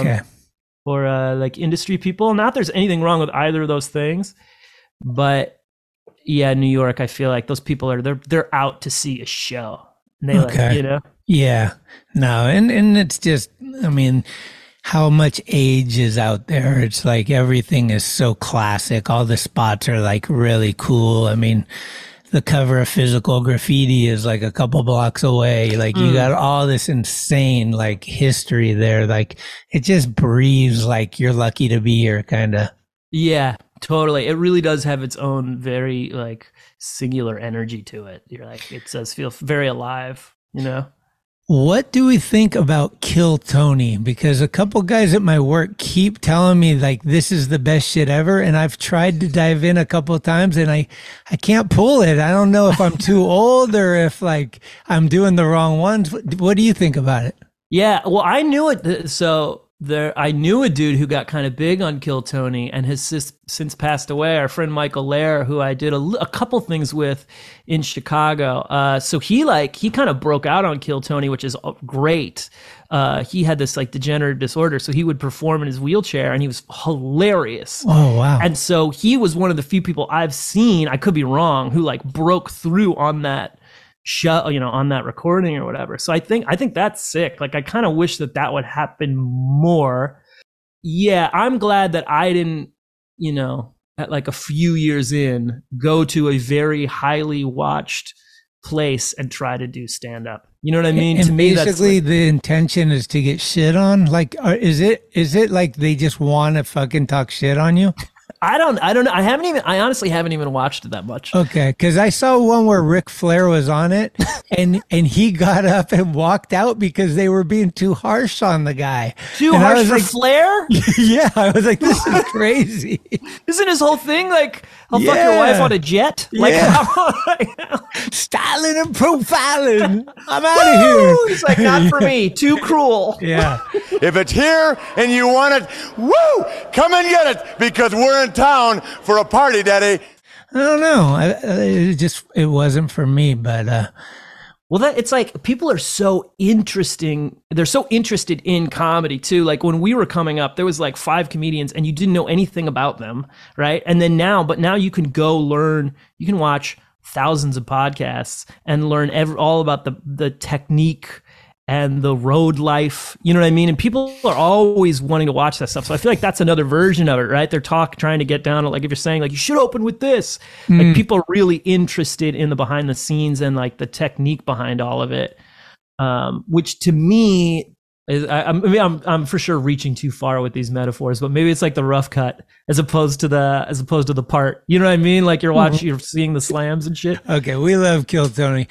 like industry people. Not there's anything wrong with either of those things, but yeah, New York, I feel like those people are, they're out to see a show. And they like, you know? Yeah, no. And it's just, I mean, how much age is out there. It's like everything is so classic. All the spots are like really cool. I mean, the cover of Physical Graffiti is like a couple blocks away. Like you got all this insane like history there. Like it just breathes like you're lucky to be here kind of. Yeah, totally. It really does have its own very like singular energy to it. You're like, it does feel very alive, you know? What do we think about Kill Tony? Because a couple guys at my work keep telling me like this is the best shit ever, and I've tried to dive in a couple of times and I can't pull it. I don't know if I'm too old or if like I'm doing the wrong ones. What do you think about it? Yeah, well, I knew it. So I knew a dude who got kind of big on Kill Tony and has since passed away. Our friend Michael Lair, who I did a couple things with in Chicago. So he kind of broke out on Kill Tony, which is great. He had this like degenerative disorder, so he would perform in his wheelchair, and he was hilarious. Oh wow! And so he was one of the few people I've seen, I could be wrong, who like broke through on that show, you know, on that recording or whatever. So I think that's sick. Like I kind of wish that would happen more. Yeah, I'm glad that I didn't, you know, at like a few years in, go to a very highly watched place and try to do stand up. You know what I mean? And to me, basically that's like, the intention is to get shit on. Like, is it like they just want to fucking talk shit on you? I don't know. I honestly haven't even watched it that much. Okay, because I saw one where Ric Flair was on it, and he got up and walked out because they were being too harsh on the guy. Too and harsh for like, Flair? Yeah, I was like, this is crazy. Isn't his whole thing like, I'll fuck your wife on a jet? Like, styling and profiling. I'm out of here. He's like, not for me. Too cruel. Yeah. If it's here and you want it, woo! Come and get it because we're in town for a party, Daddy. I don't know. It wasn't for me, but well, it's like people are so interesting. They're so interested in comedy too. Like when we were coming up, there was like 5 comedians and you didn't know anything about them, right? And then now you can go learn. You can watch thousands of podcasts and learn all about the technique and the road life, you know what I mean? And people are always wanting to watch that stuff. So I feel like that's another version of it, right? They're trying to get down to, like, if you're saying like, you should open with this, like people are really interested in the behind the scenes and like the technique behind all of it. Which to me is, I'm for sure reaching too far with these metaphors, but maybe it's like the rough cut as opposed to the part, you know what I mean? Like you're seeing the slams and shit. Okay. We love Kill Tony.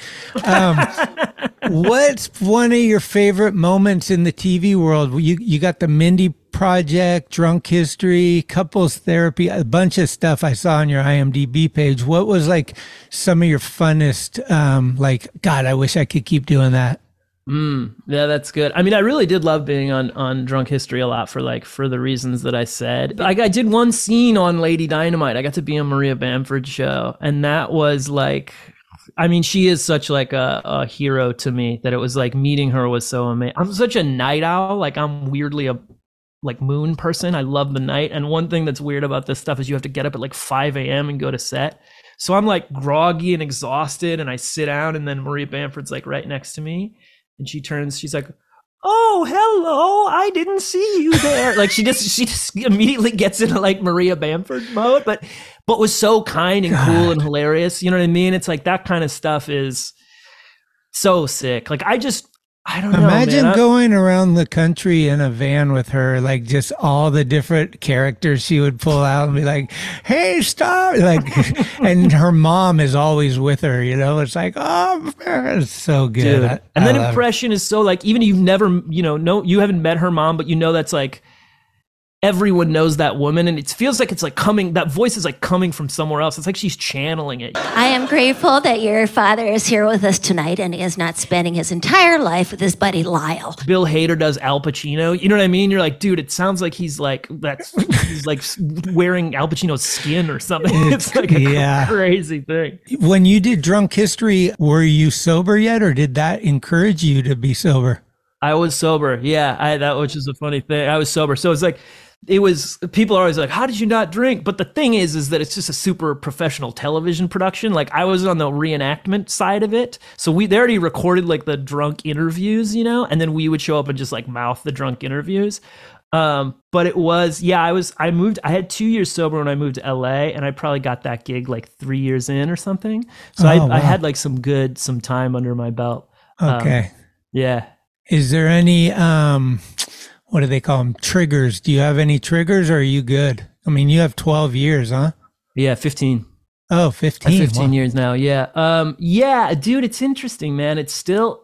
What's one of your favorite moments in the TV world? You got the Mindy Project, Drunk History, Couples Therapy, a bunch of stuff I saw on your IMDb page. What was like some of your funnest, like, God, I wish I could keep doing that. Yeah, that's good. I mean, I really did love being on Drunk History a lot for the reasons that I said. Like I did one scene on Lady Dynamite. I got to be on Maria Bamford's show, and that was like, I mean, she is such like a hero to me that it was like meeting her was so amazing. I'm such a night owl. Like I'm weirdly a like moon person. I love the night. And one thing that's weird about this stuff is you have to get up at like 5 a.m. and go to set. So I'm like groggy and exhausted, and I sit down, and then Maria Bamford's like right next to me. And she's like, "Oh, hello, I didn't see you there." Like she just immediately gets into like Maria Bamford mode, but was so kind and cool and hilarious. You know what I mean? It's like that kind of stuff is, So sick. Like, I don't know. Imagine man. going around the country in a van with her, like just all the different characters she would pull out and be like, "Hey, stop!" Like, and her mom is always with her. You know, it's like, oh, it's so good. Dude. And that impression is so like, even you've never, you haven't met her mom, but that's like, everyone knows that woman, and it feels like it's like coming, that voice is like coming from somewhere else. It's like she's channeling it. I am grateful that your father is here with us tonight and he is not spending his entire life with his buddy Lyle. Bill Hader does Al Pacino. You know what I mean? You're like, dude, it sounds like he's like wearing Al Pacino's skin or something. It's like a crazy thing. When you did Drunk History, were you sober yet, or did that encourage you to be sober? I was sober. Yeah. That, which is a funny thing. I was sober. So it's like, people are always like, how did you not drink? But the thing is that it's just a super professional television production. Like, I was on the reenactment side of it. So they already recorded like the drunk interviews, and then we would show up and just like mouth the drunk interviews. But it was, I had 2 years sober when I moved to LA, and I probably got that gig like 3 years in or something. So I had like some time under my belt. Okay. Yeah. Is there any, what do they call them? Triggers. Do you have any triggers, or are you good? I mean, you have 12 years, huh? Yeah, 15. Oh, 15. 15 years now. Yeah. Yeah, dude, it's interesting, man. It's still,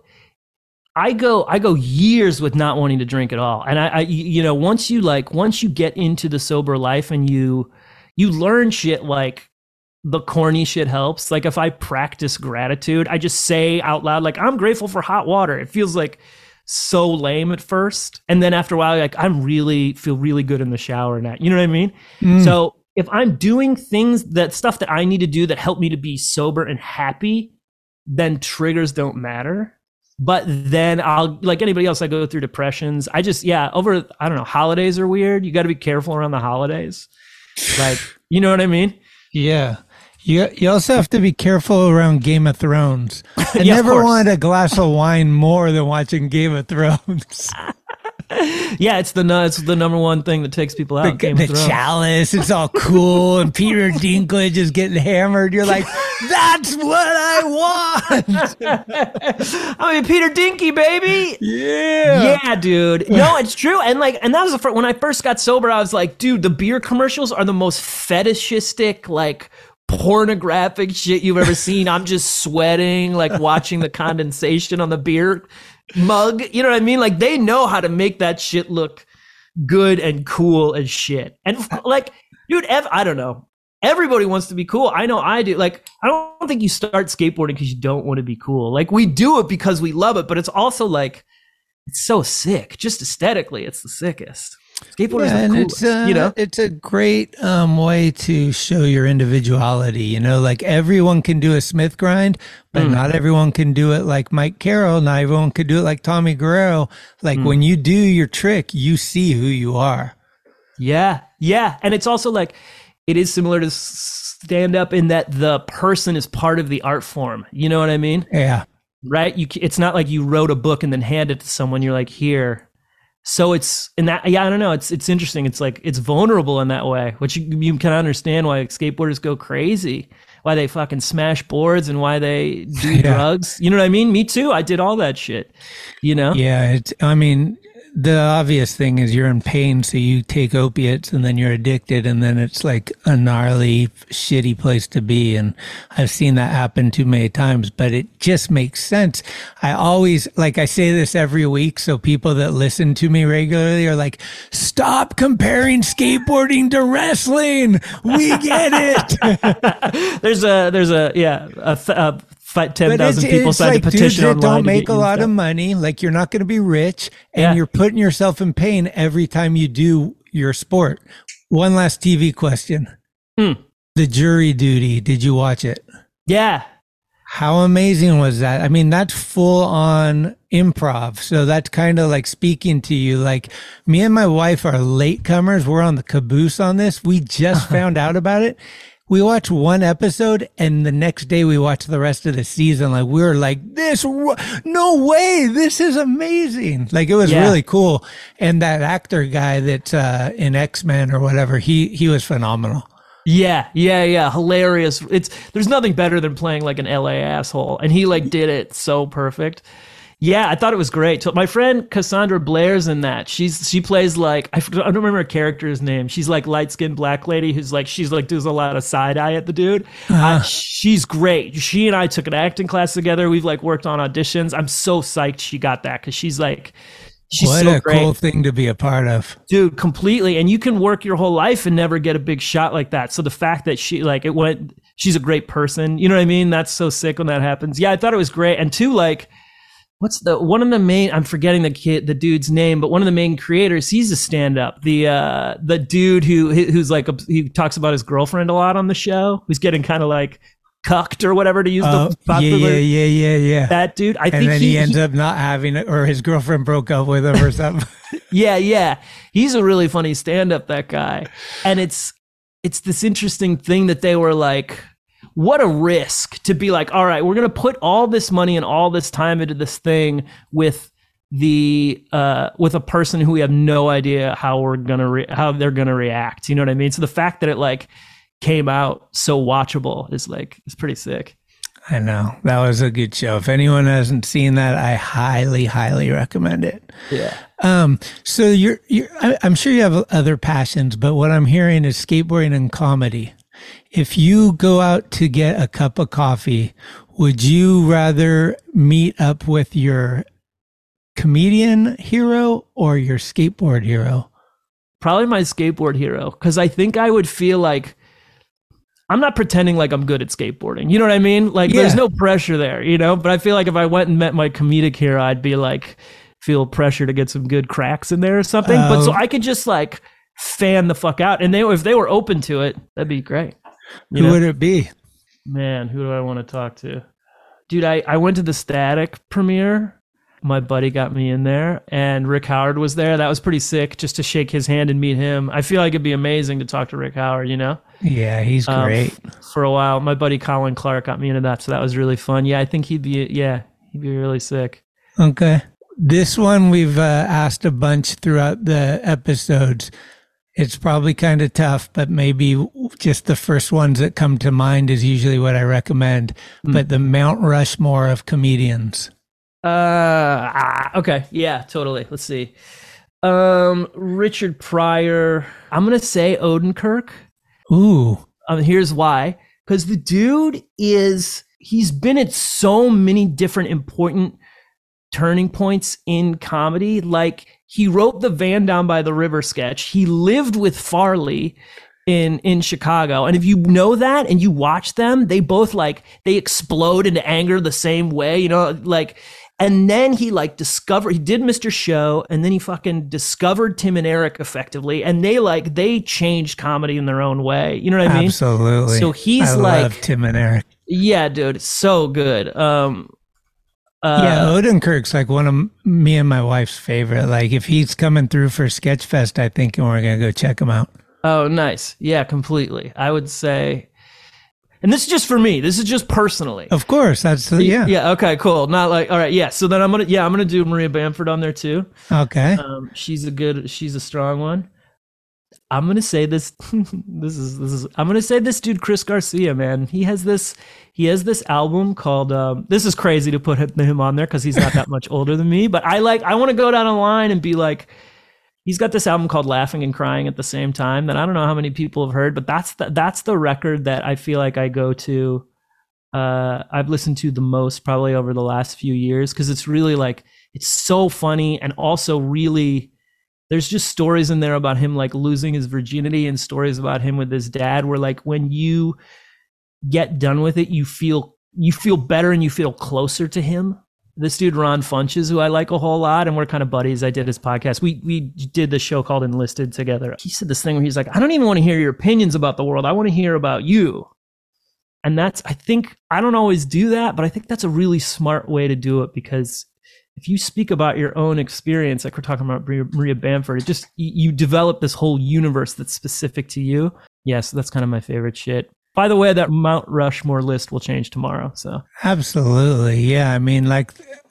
I go years with not wanting to drink at all. And I once you get into the sober life and you learn shit, like the corny shit helps. Like, if I practice gratitude, I just say out loud, like, I'm grateful for hot water. It feels like so lame at first, and then after a while, like, feel really good in the shower now. You know what I mean? So if I'm doing stuff that I need to do that help me to be sober and happy, then triggers don't matter. But then I'll, like anybody else, I go through depressions. I don't know, holidays are weird. You got to be careful around the holidays. Like, you know what I mean? Yeah. You also have to be careful around Game of Thrones. I never wanted a glass of wine more than watching Game of Thrones. Yeah, it's the number one thing that takes people out. The chalice, it's all cool, and Peter Dinklage is getting hammered. You're like, that's what I want. I mean, Peter Dinky, baby. Yeah, dude. No, it's true. And that was when I first got sober. I was like, dude, the beer commercials are the most fetishistic, like, pornographic shit you've ever seen. I'm just sweating, like, watching the condensation on the beer mug. You know what I mean? Like, they know how to make that shit look good and cool as shit. And like, dude, I don't know. Everybody wants to be cool. I know I do. Like, I don't think you start skateboarding because you don't want to be cool. Like, we do it because we love it, but it's also like, it's so sick. Just aesthetically, it's the sickest. Skateboarding is the coolest, it's a great way to show your individuality. Like, everyone can do a Smith grind, but not everyone can do it like Mike Carroll. Not everyone can do it like Tommy Guerrero. Like, when you do your trick, you see who you are. Yeah, yeah, and it's also like, it is similar to stand up in that the person is part of the art form. You know what I mean? Yeah. Right. It's not like you wrote a book and then hand it to someone. You're like, here. So it's in that, I don't know. It's interesting. It's like, it's vulnerable in that way, which you can understand why skateboarders go crazy, why they fucking smash boards and why they do drugs. You know what I mean? Me too. I did all that shit, Yeah. The obvious thing is you're in pain, so you take opiates and then you're addicted, and then it's like a gnarly, shitty place to be. And I've seen that happen too many times, but it just makes sense. I always, like, I say this every week, so people that listen to me regularly are like, stop comparing skateboarding to wrestling. We get it. There's a 10,000 people signed a petition dudes online. Don't make a lot of money. Like, you're not going to be rich, and you're putting yourself in pain every time you do your sport. One last TV question. The Jury Duty. Did you watch it? Yeah. How amazing was that? I mean, that's full on improv. So that's kind of like speaking to you. Like, me and my wife are latecomers. We're on the caboose on this. We just found out about it. We watched one episode, and the next day we watched the rest of the season. Like, we were like, no way, this is amazing. Like, it was really cool. And that actor guy that's in X-Men or whatever, he was phenomenal. Yeah. Hilarious. There's nothing better than playing like an LA asshole, and he like did it so perfect. Yeah, I thought it was great. So my friend Cassandra Blair's in that. She plays like I don't remember her character's name. She's like light skinned black lady who's like does a lot of side eye at the dude. She's great. She and I took an acting class together. We've like worked on auditions. I'm so psyched she got that because she's what so a great. Cool thing to be a part of, dude. Completely. And you can work your whole life and never get a big shot like that. So the fact that she's a great person. You know what I mean? That's so sick when that happens. Yeah, I thought it was great. And two, like. What's one of the main? I'm forgetting the dude's name, but one of the main creators. He's a stand-up. The dude who's like he talks about his girlfriend a lot on the show. Who's getting kind of like cucked or whatever to use the popular. Yeah. That dude. I think then he ends up not having it, or his girlfriend broke up with him or something. Yeah. He's a really funny stand-up. That guy, and it's this interesting thing that they were like. What a risk to be like, all right, we're going to put all this money and all this time into this thing with a person who we have no idea how how they're going to react. You know what I mean? So the fact that it like came out so watchable is pretty sick. I know. That was a good show. If anyone hasn't seen that, I highly, highly recommend it. Yeah. So I'm sure you have other passions, but what I'm hearing is skateboarding and comedy. If you go out to get a cup of coffee, would you rather meet up with your comedian hero or your skateboard hero? Probably my skateboard hero, because I think I would feel like I'm not pretending like I'm good at skateboarding. You know what I mean? Like there's no pressure there, you know? But I feel like if I went and met my comedic hero, I'd be like, feel pressure to get some good cracks in there or something. But so I could just like fan the fuck out. And if they were open to it, that'd be great. Who would it be? Man, who do I want to talk to? Dude, I went to the Static premiere. My buddy got me in there, and Rick Howard was there. That was pretty sick, just to shake his hand and meet him. I feel like it'd be amazing to talk to Rick Howard, you know? Yeah, he's great. For a while, my buddy Colin Clark got me into that, so that was really fun. Yeah, I think he'd be really sick. Okay. This one we've asked a bunch throughout the episodes. It's probably kind of tough, but maybe just the first ones that come to mind is usually what I recommend. But the Mount Rushmore of comedians. Okay. Yeah, totally. Let's see. Richard Pryor. I'm going to say Odenkirk. Ooh. Here's why. Because the dude he's been at so many different important turning points in comedy. Like, he wrote the Van Down by the River sketch. He lived with Farley in Chicago. And if you know that and you watch them, they both they explode into anger the same way, you know, like, and then he did Mr. Show, and then he fucking discovered Tim and Eric effectively. And they changed comedy in their own way. You know what I mean? Absolutely. So he's I love Tim and Eric. Yeah, dude. So good. Odenkirk's like one of me and my wife's favorite. Like, if he's coming through for Sketchfest, I think we're going to go check him out. Oh, nice. Yeah, completely. I would say, and this is just for me. This is just personally. Of course. Yeah. Yeah. Okay, cool. Not like, all right. Yeah. So then I'm going to do Maria Bamford on there too. Okay. She's a strong one. I'm going to say this, I'm going to say this dude, Chris Garcia, man. He has this album called, this is crazy to put him on there, 'cause he's not that much older than me, but I want to go down a line and be like, he's got this album called Laughing and Crying at the Same Time that I don't know how many people have heard, but that's the record that I feel like I go to, I've listened to the most probably over the last few years. 'Cause it's really it's so funny, and also really, there's just stories in there about him losing his virginity, and stories about him with his dad, where when you get done with it, you feel better and you feel closer to him. This dude, Ron Funches, who I like a whole lot, and we're kind of buddies. I did his podcast. We did the show called Enlisted together. He said this thing where he's like, I don't even want to hear your opinions about the world. I want to hear about you. And I think I don't always do that, but I think that's a really smart way to do it, because if you speak about your own experience, like we're talking about Maria Bamford, it just, you develop this whole universe that's specific to you. Yeah, so that's kind of my favorite shit. By the way, that Mount Rushmore list will change tomorrow. So absolutely, yeah. I mean,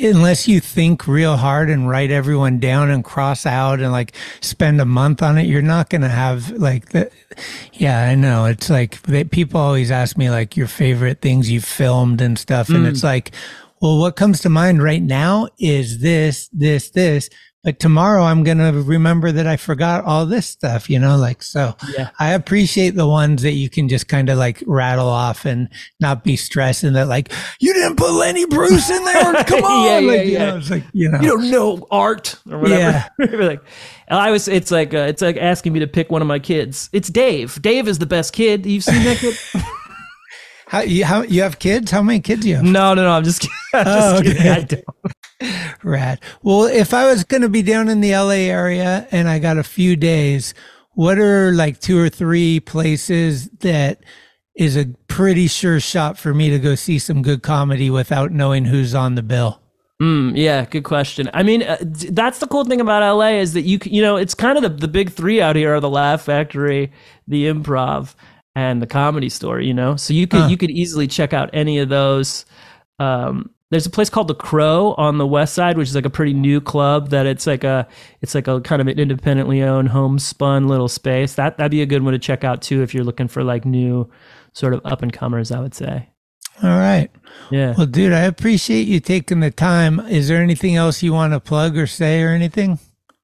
unless you think real hard and write everyone down and cross out and like spend a month on it, you're not going to have like the, yeah, I know. It's like people always ask me like your favorite things you've filmed and stuff. And it's like, well, what comes to mind right now is this. But tomorrow I'm going to remember that I forgot all this stuff, you know, like, so I appreciate the ones that you can just kind of like rattle off and not be stressed and that like, you didn't put Lenny Bruce in there. Come on. You know, it's like, you know, you don't know art or whatever. Like, it's like asking me to pick one of my kids. It's Dave. Dave is the best kid. You've seen that kid? How you have kids? How many kids do you have? No, I'm just kidding. I don't. Rad. Well, if I was going to be down in the LA area and I got a few days, what are like 2 or 3 places that is a pretty sure shot for me to go see some good comedy without knowing who's on the bill? Yeah, good question. I mean, that's the cool thing about LA is that you know, it's kind of the big 3 out here are the Laugh Factory, the Improv, and the Comedy Store, you know? So you could easily check out any of those. There's a place called The Crow on the west side, which is like a pretty new club that it's like a kind of an independently owned, homespun little space. That'd be a good one to check out too if you're looking for like new sort of up and comers, I would say. All right. Yeah. Well, dude, I appreciate you taking the time. Is there anything else you want to plug or say or anything?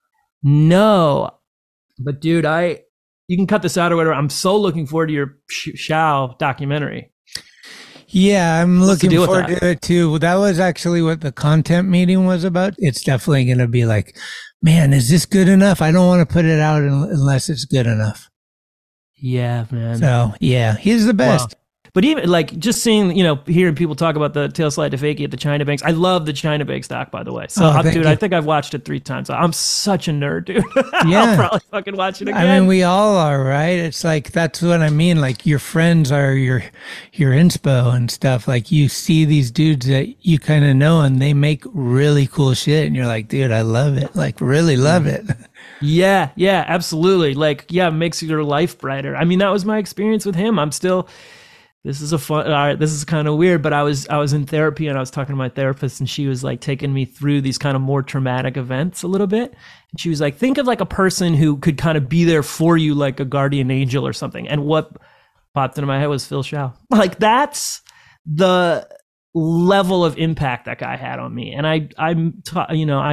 No, but dude, you can cut this out or whatever. I'm so looking forward to your Shao documentary. Yeah, I'm looking forward to it too. That was actually what the content meeting was about. It's definitely going to be like, man, is this good enough? I don't want to put it out unless it's good enough. Yeah, man. So yeah, he's the best. Wow. But even like just seeing, you know, hearing people talk about the Tail Slide to Fakie at the China Banks. I love the China Banks doc, by the way. So, dude, I think I've watched it 3 times. I'm such a nerd, dude. Yeah. I'll probably fucking watch it again. I mean, we all are, right? It's like, that's what I mean. Like your friends are your inspo and stuff. Like you see these dudes that you kind of know and they make really cool shit. And you're like, dude, I love it. Like really love it. Yeah, absolutely. Like, yeah, it makes your life brighter. I mean, that was my experience with him. This is kind of weird, but I was in therapy and I was talking to my therapist and she was like taking me through these kind of more traumatic events a little bit. And she was like, think of like a person who could kind of be there for you like a guardian angel or something. And what popped into my head was Phil Shao. Like that's the level of impact that guy had on me. And I met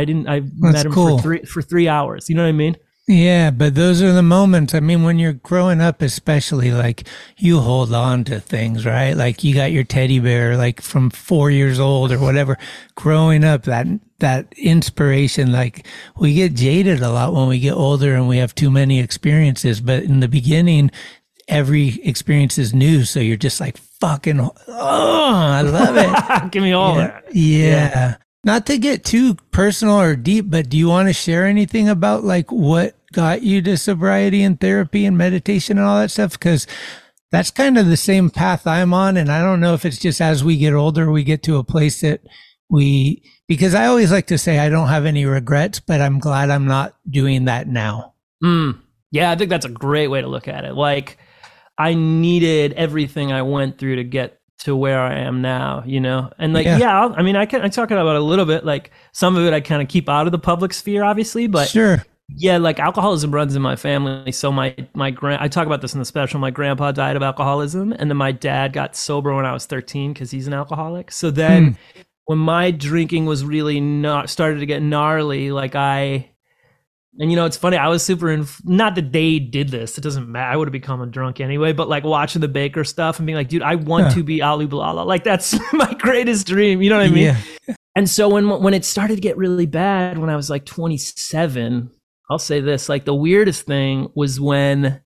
him cool. for 3 hours. You know what I mean? Yeah, but those are the moments. I mean, when you're growing up, especially, like, you hold on to things, right? Like, you got your teddy bear, like, from 4 years old or whatever. Growing up, that inspiration, like, we get jaded a lot when we get older and we have too many experiences. But in the beginning, every experience is new. So you're just like, fucking, I love it. Give me all that. Yeah. Not to get too personal or deep, but do you want to share anything about like what got you to sobriety and therapy and meditation and all that stuff? Because that's kind of the same path I'm on. And I don't know if it's just as we get older, we get to a place that because I always like to say I don't have any regrets, but I'm glad I'm not doing that now. Yeah, I think that's a great way to look at it. Like I needed everything I went through to get to where I am now, you know? And like, I talk about it a little bit, like some of it I kind of keep out of the public sphere, obviously, but sure. Yeah, like alcoholism runs in my family. So I talk about this in the special, my grandpa died of alcoholism and then my dad got sober when I was 13 because he's an alcoholic. So then when my drinking was really started to get gnarly, like and you know, it's funny, I was not that they did this, it doesn't matter, I would have become a drunk anyway, but like watching the Baker stuff and being like, dude, I want to be Ali Bilal. Like that's my greatest dream, you know what I mean? Yeah. And so when it started to get really bad, when I was like 27, I'll say this, like the weirdest thing was when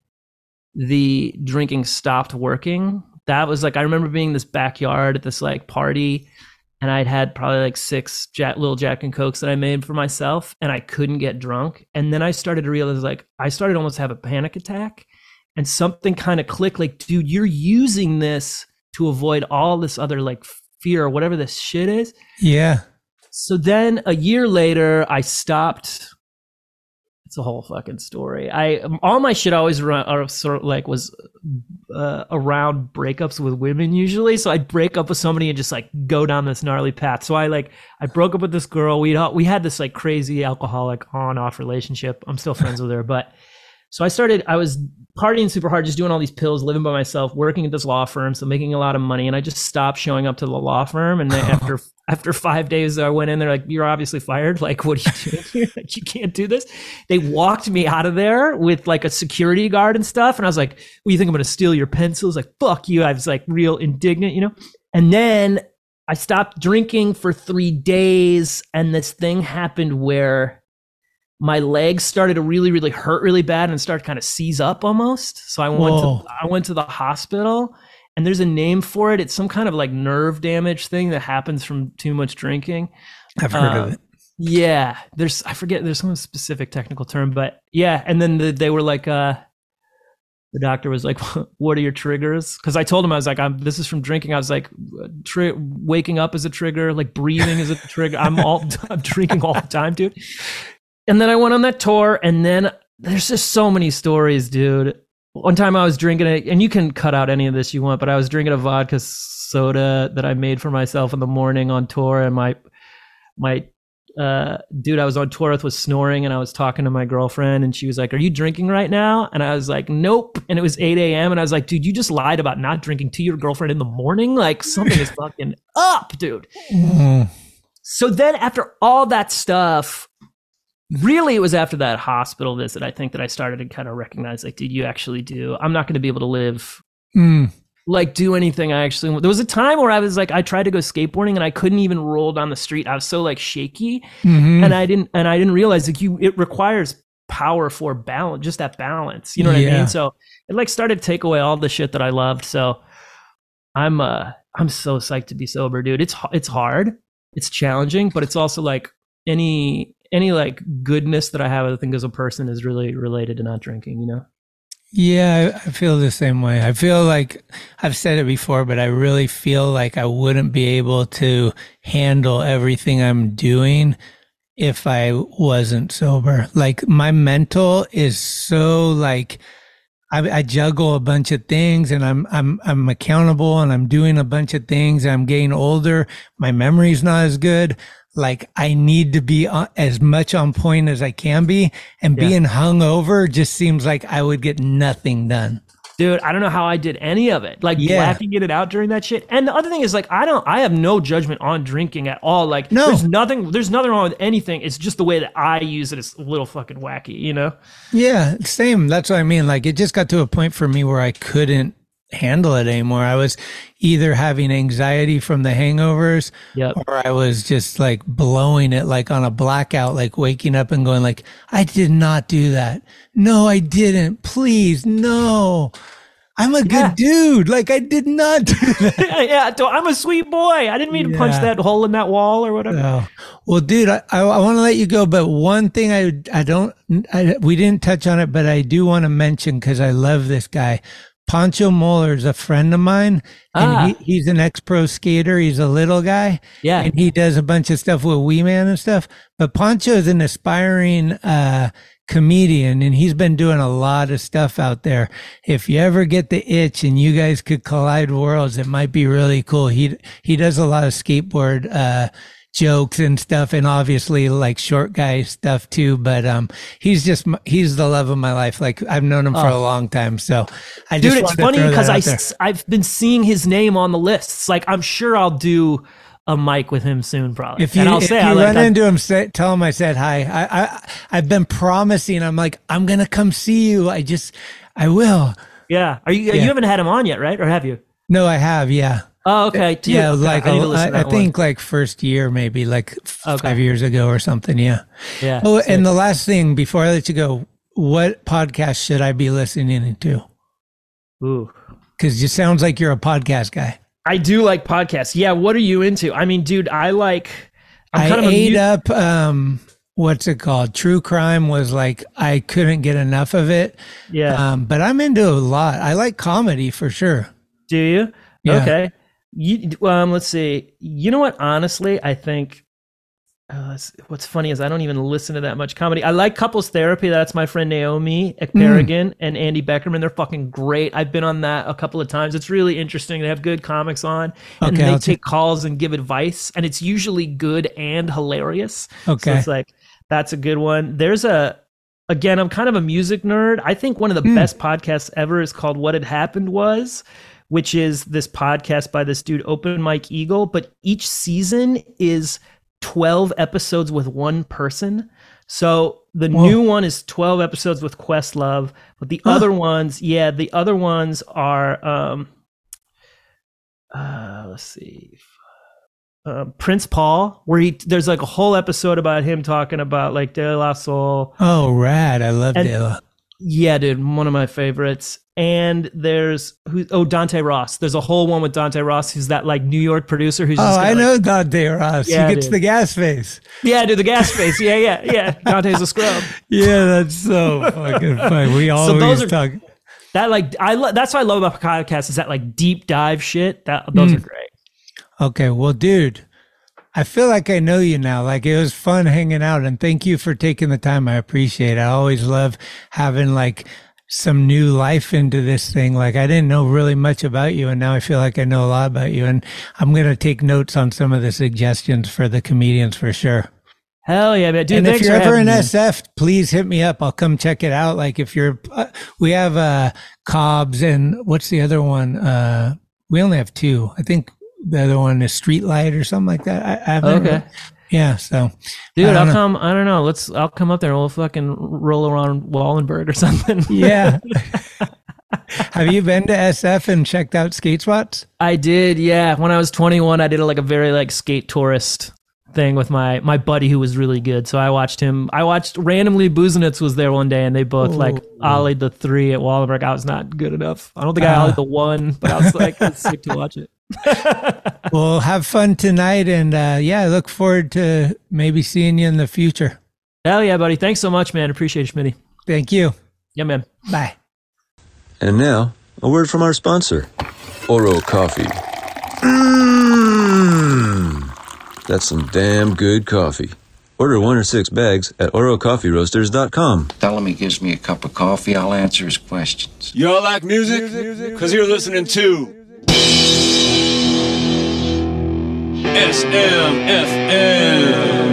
the drinking stopped working. That was like, I remember being in this backyard at this like party, and I'd had probably like 6 little Jack and Cokes that I made for myself, and I couldn't get drunk. And then I started to realize, like, I started almost to have a panic attack, and something kind of clicked, like, dude, you're using this to avoid all this other like fear or whatever this shit is. Yeah. So then a year later, I stopped it's a whole fucking story. All my shit always sort of like was around breakups with women usually. So I'd break up with somebody and just like go down this gnarly path. So I broke up with this girl. We had this like crazy alcoholic on-off relationship. I'm still friends with her, but so I was partying super hard, just doing all these pills, living by myself, working at this law firm, so making a lot of money. And I just stopped showing up to the law firm. And then after 5 days, I went in. They're like, "You're obviously fired. Like, what are you doing here? Like, you can't do this." They walked me out of there with like a security guard and stuff. And I was like, "Well, you think I'm going to steal your pencils?" Like, "Fuck you." I was like real indignant, you know? And then I stopped drinking for 3 days. And this thing happened where my legs started to really, really hurt really bad and started kind of seize up almost. So I went to the hospital, and there's a name for it. It's some kind of like nerve damage thing that happens from too much drinking. I've heard of it. Yeah, I forget. There's some specific technical term, but yeah. And then they were like, the doctor was like, "What are your triggers?" Because I told him, I was like, "This is from drinking." I was like, waking up is a trigger, like breathing is a trigger. I'm drinking all the time, dude. And then I went on that tour, and then there's just so many stories, dude. One time I was drinking and you can cut out any of this you want, but I was drinking a vodka soda that I made for myself in the morning on tour, and my dude I was on tour with was snoring, and I was talking to my girlfriend, and she was like, "Are you drinking right now?" And I was like, "Nope." And it was 8 a.m. and I was like, "Dude, you just lied about not drinking to your girlfriend in the morning? Like, something is fucking up, dude." So then after all that stuff, really, it was after that hospital visit, I think, that I started to kind of recognize, like, dude, you actually do. I'm not going to be able to live, like, do anything I actually want. There was a time where I was like, I tried to go skateboarding and I couldn't even roll down the street. I was so like shaky, and I didn't realize like it requires power for balance, just that balance. You know what I mean? So it like started to take away all the shit that I loved. So I'm so psyched to be sober, dude. It's hard, it's challenging, but it's also like any like goodness that I have, I think, as a person is really related to not drinking, you know? Yeah, I feel the same way. I feel like I've said it before, but I really feel like I wouldn't be able to handle everything I'm doing if I wasn't sober. Like my mental is so like, I juggle a bunch of things, and I'm accountable, and I'm doing a bunch of things, and I'm getting older. My memory's not as good. Like I need to be as much on point as I can be, and being hungover just seems like I would get nothing done. Dude, I don't know how I did any of it. Like blacking it out during that shit. And the other thing is like, I have no judgment on drinking at all. Like there's nothing wrong with anything. It's just the way that I use it is a little fucking wacky, you know? Yeah, same. That's what I mean. Like it just got to a point for me where I couldn't handle it anymore. I was either having anxiety from the hangovers, or I was just like blowing it, like on a blackout, like waking up and going like, I did not do that. No, I didn't. Please, no. I'm a good dude. Like I did not do that. I'm a sweet boy. I didn't mean to punch that hole in that wall or whatever. No. Well, dude, I want to let you go, but one thing we didn't touch on it, but I do want to mention because I love this guy. Pancho Moeller is a friend of mine, and he's an ex-pro skater. He's a little guy, and he does a bunch of stuff with Wee Man and stuff. But Pancho is an aspiring comedian, and he's been doing a lot of stuff out there. If you ever get the itch and you guys could collide worlds, it might be really cool. He does a lot of skateboard jokes and stuff, and obviously like short guy stuff too, but he's the love of my life. Like I've known him for a long time, so I just it's funny because I've been seeing his name on the lists. Like I'm sure I'll do a mic with him soon, probably. If you run into him, tell him I said hi. I've been promising. I'm like, I'm gonna come see you. I will. Yeah. You haven't had him on yet, right? Or have you? No, I have. Yeah. Oh, okay. Yeah, like I think like first year, maybe like 5 years ago or something. Yeah. Yeah. Oh, and the last thing before I let you go, what podcast should I be listening to? Ooh, because it sounds like you're a podcast guy. I do like podcasts. Yeah. What are you into? I mean, dude, I ate up. What's it called? True crime was like I couldn't get enough of it. Yeah. But I'm into a lot. I like comedy for sure. Do you? Yeah. Okay. Let's see. You know what? Honestly, I think what's funny is I don't even listen to that much comedy. I like Couples Therapy. That's my friend Naomi Ekperigin and Andy Beckerman. They're fucking great. I've been on that a couple of times. It's really interesting. They have good comics on, and they take calls and give advice, and it's usually good and hilarious. Okay. So it's like, that's a good one. There's again, I'm kind of a music nerd. I think one of the best podcasts ever is called What Had Happened Was, which is this podcast by this dude, Open Mike Eagle, but each season is 12 episodes with one person. So the new one is 12 episodes with Questlove, but the other ones, the other ones are let's see, Prince Paul, where there's like a whole episode about him talking about like De La Soul. Oh, rad. I love De La. Yeah, dude, one of my favorites. And there's Dante Ross. There's a whole one with Dante Ross, who's that like New York producer who's just I know Dante Ross. Yeah, he gets the gas face. Yeah, dude, the gas face. Yeah. Dante's a scrub. Yeah, that's so fucking funny. We always talk. That like that's what I love about podcasts is that like deep dive shit. Those are great. Okay, well, dude, I feel like I know you now. Like, it was fun hanging out, and thank you for taking the time. I appreciate it. I always love having like some new life into this thing. Like, I didn't know really much about you, and now I feel like I know a lot about you, and I'm going to take notes on some of the suggestions for the comedians for sure. Hell yeah, man. Dude, and if you're ever in SF, please hit me up. I'll come check it out. Like, if you're, we have Cobb's, and what's the other one? We only have two. I think the other one is Streetlight or something like that. I haven't. Okay. Yeah. So, dude, I'll come. I don't know. I'll come up there and we'll fucking roll around Wallenberg or something. Yeah. Have you been to SF and checked out skate spots? I did. Yeah. When I was 21, I did a very like skate tourist thing with my buddy who was really good. So I watched him. Randomly Buzenitz was there one day, and they both ollied the 3 at Wallenberg. I was not good enough. I don't think I ollied the 1, but I was like, it's sick to watch it. Well, have fun tonight, and I look forward to maybe seeing you in the future. Hell yeah, buddy. Thanks so much, man. Appreciate it, Schmitty. Thank you. Yeah, man. Bye. And now, a word from our sponsor, Oro Coffee. That's some damn good coffee. Order 1 or 6 bags at orocoffeeroasters.com. Tell him he gives me a cup of coffee, I'll answer his questions. Y'all like music? Because you're listening to SMFM.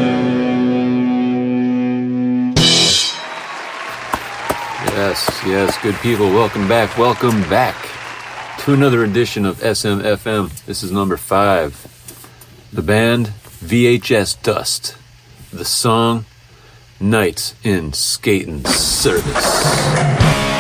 Yes, good people. Welcome back to another edition of SMFM. This is number 5. The band VHS Dust. The song Nights in Skatin' Service.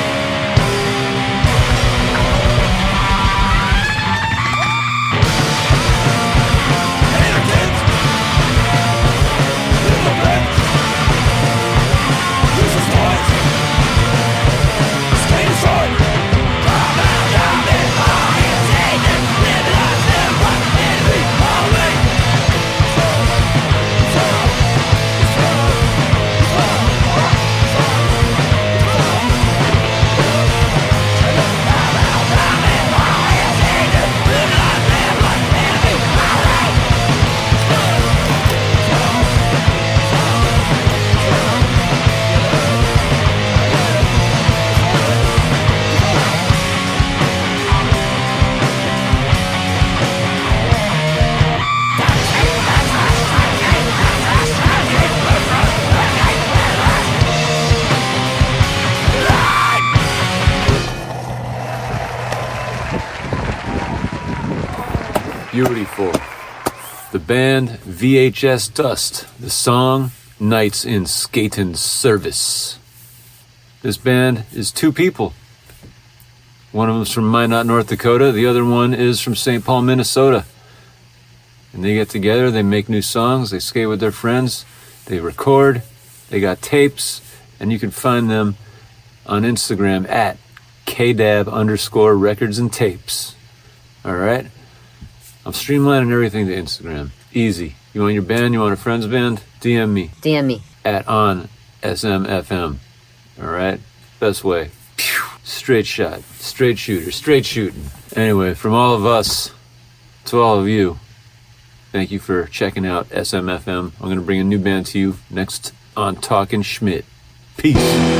Beautiful. The band VHS Dust. The song Nights in Skatin' Service. This band is 2 people. One of them's from Minot, North Dakota. The other one is from St. Paul, Minnesota. And they get together, they make new songs, they skate with their friends, they record, they got tapes, and you can find them on Instagram at KDAB_records and tapes. All right? I'm streamlining everything to Instagram. Easy. You want your band? You want a friend's band? DM me. At on SMFM. All right? Best way. Pew. Straight shot. Straight shooter. Straight shooting. Anyway, from all of us to all of you, Thank you for checking out SMFM. I'm going to bring a new band to you next on Talking Schmidt. Peace.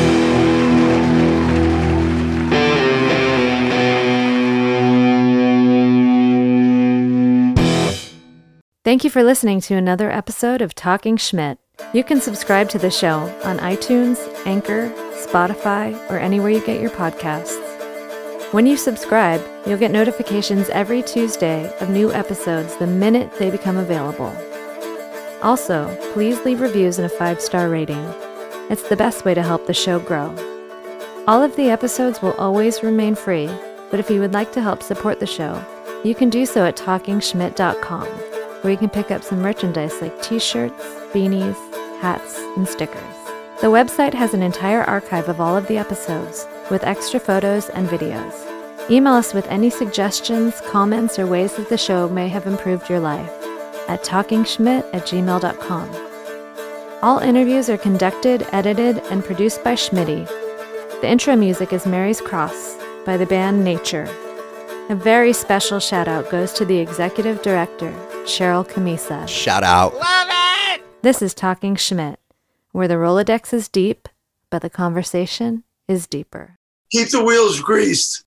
Thank you for listening to another episode of Talking Schmidt. You can subscribe to the show on iTunes, Anchor, Spotify, or anywhere you get your podcasts. When you subscribe, you'll get notifications every Tuesday of new episodes the minute they become available. Also, please leave reviews and a 5-star rating. It's the best way to help the show grow. All of the episodes will always remain free, but if you would like to help support the show, you can do so at TalkingSchmidt.com, where you can pick up some merchandise like t-shirts, beanies, hats, and stickers. The website has an entire archive of all of the episodes, with extra photos and videos. Email us with any suggestions, comments, or ways that the show may have improved your life at talkingschmidt@gmail.com. All interviews are conducted, edited, and produced by Schmitty. The intro music is Mary's Cross by the band Nature. A very special shout out goes to the executive director, Cheryl Camisa. Shout out. Love it! This is Talking Schmidt, where the Rolodex is deep, but the conversation is deeper. Keep the wheels greased.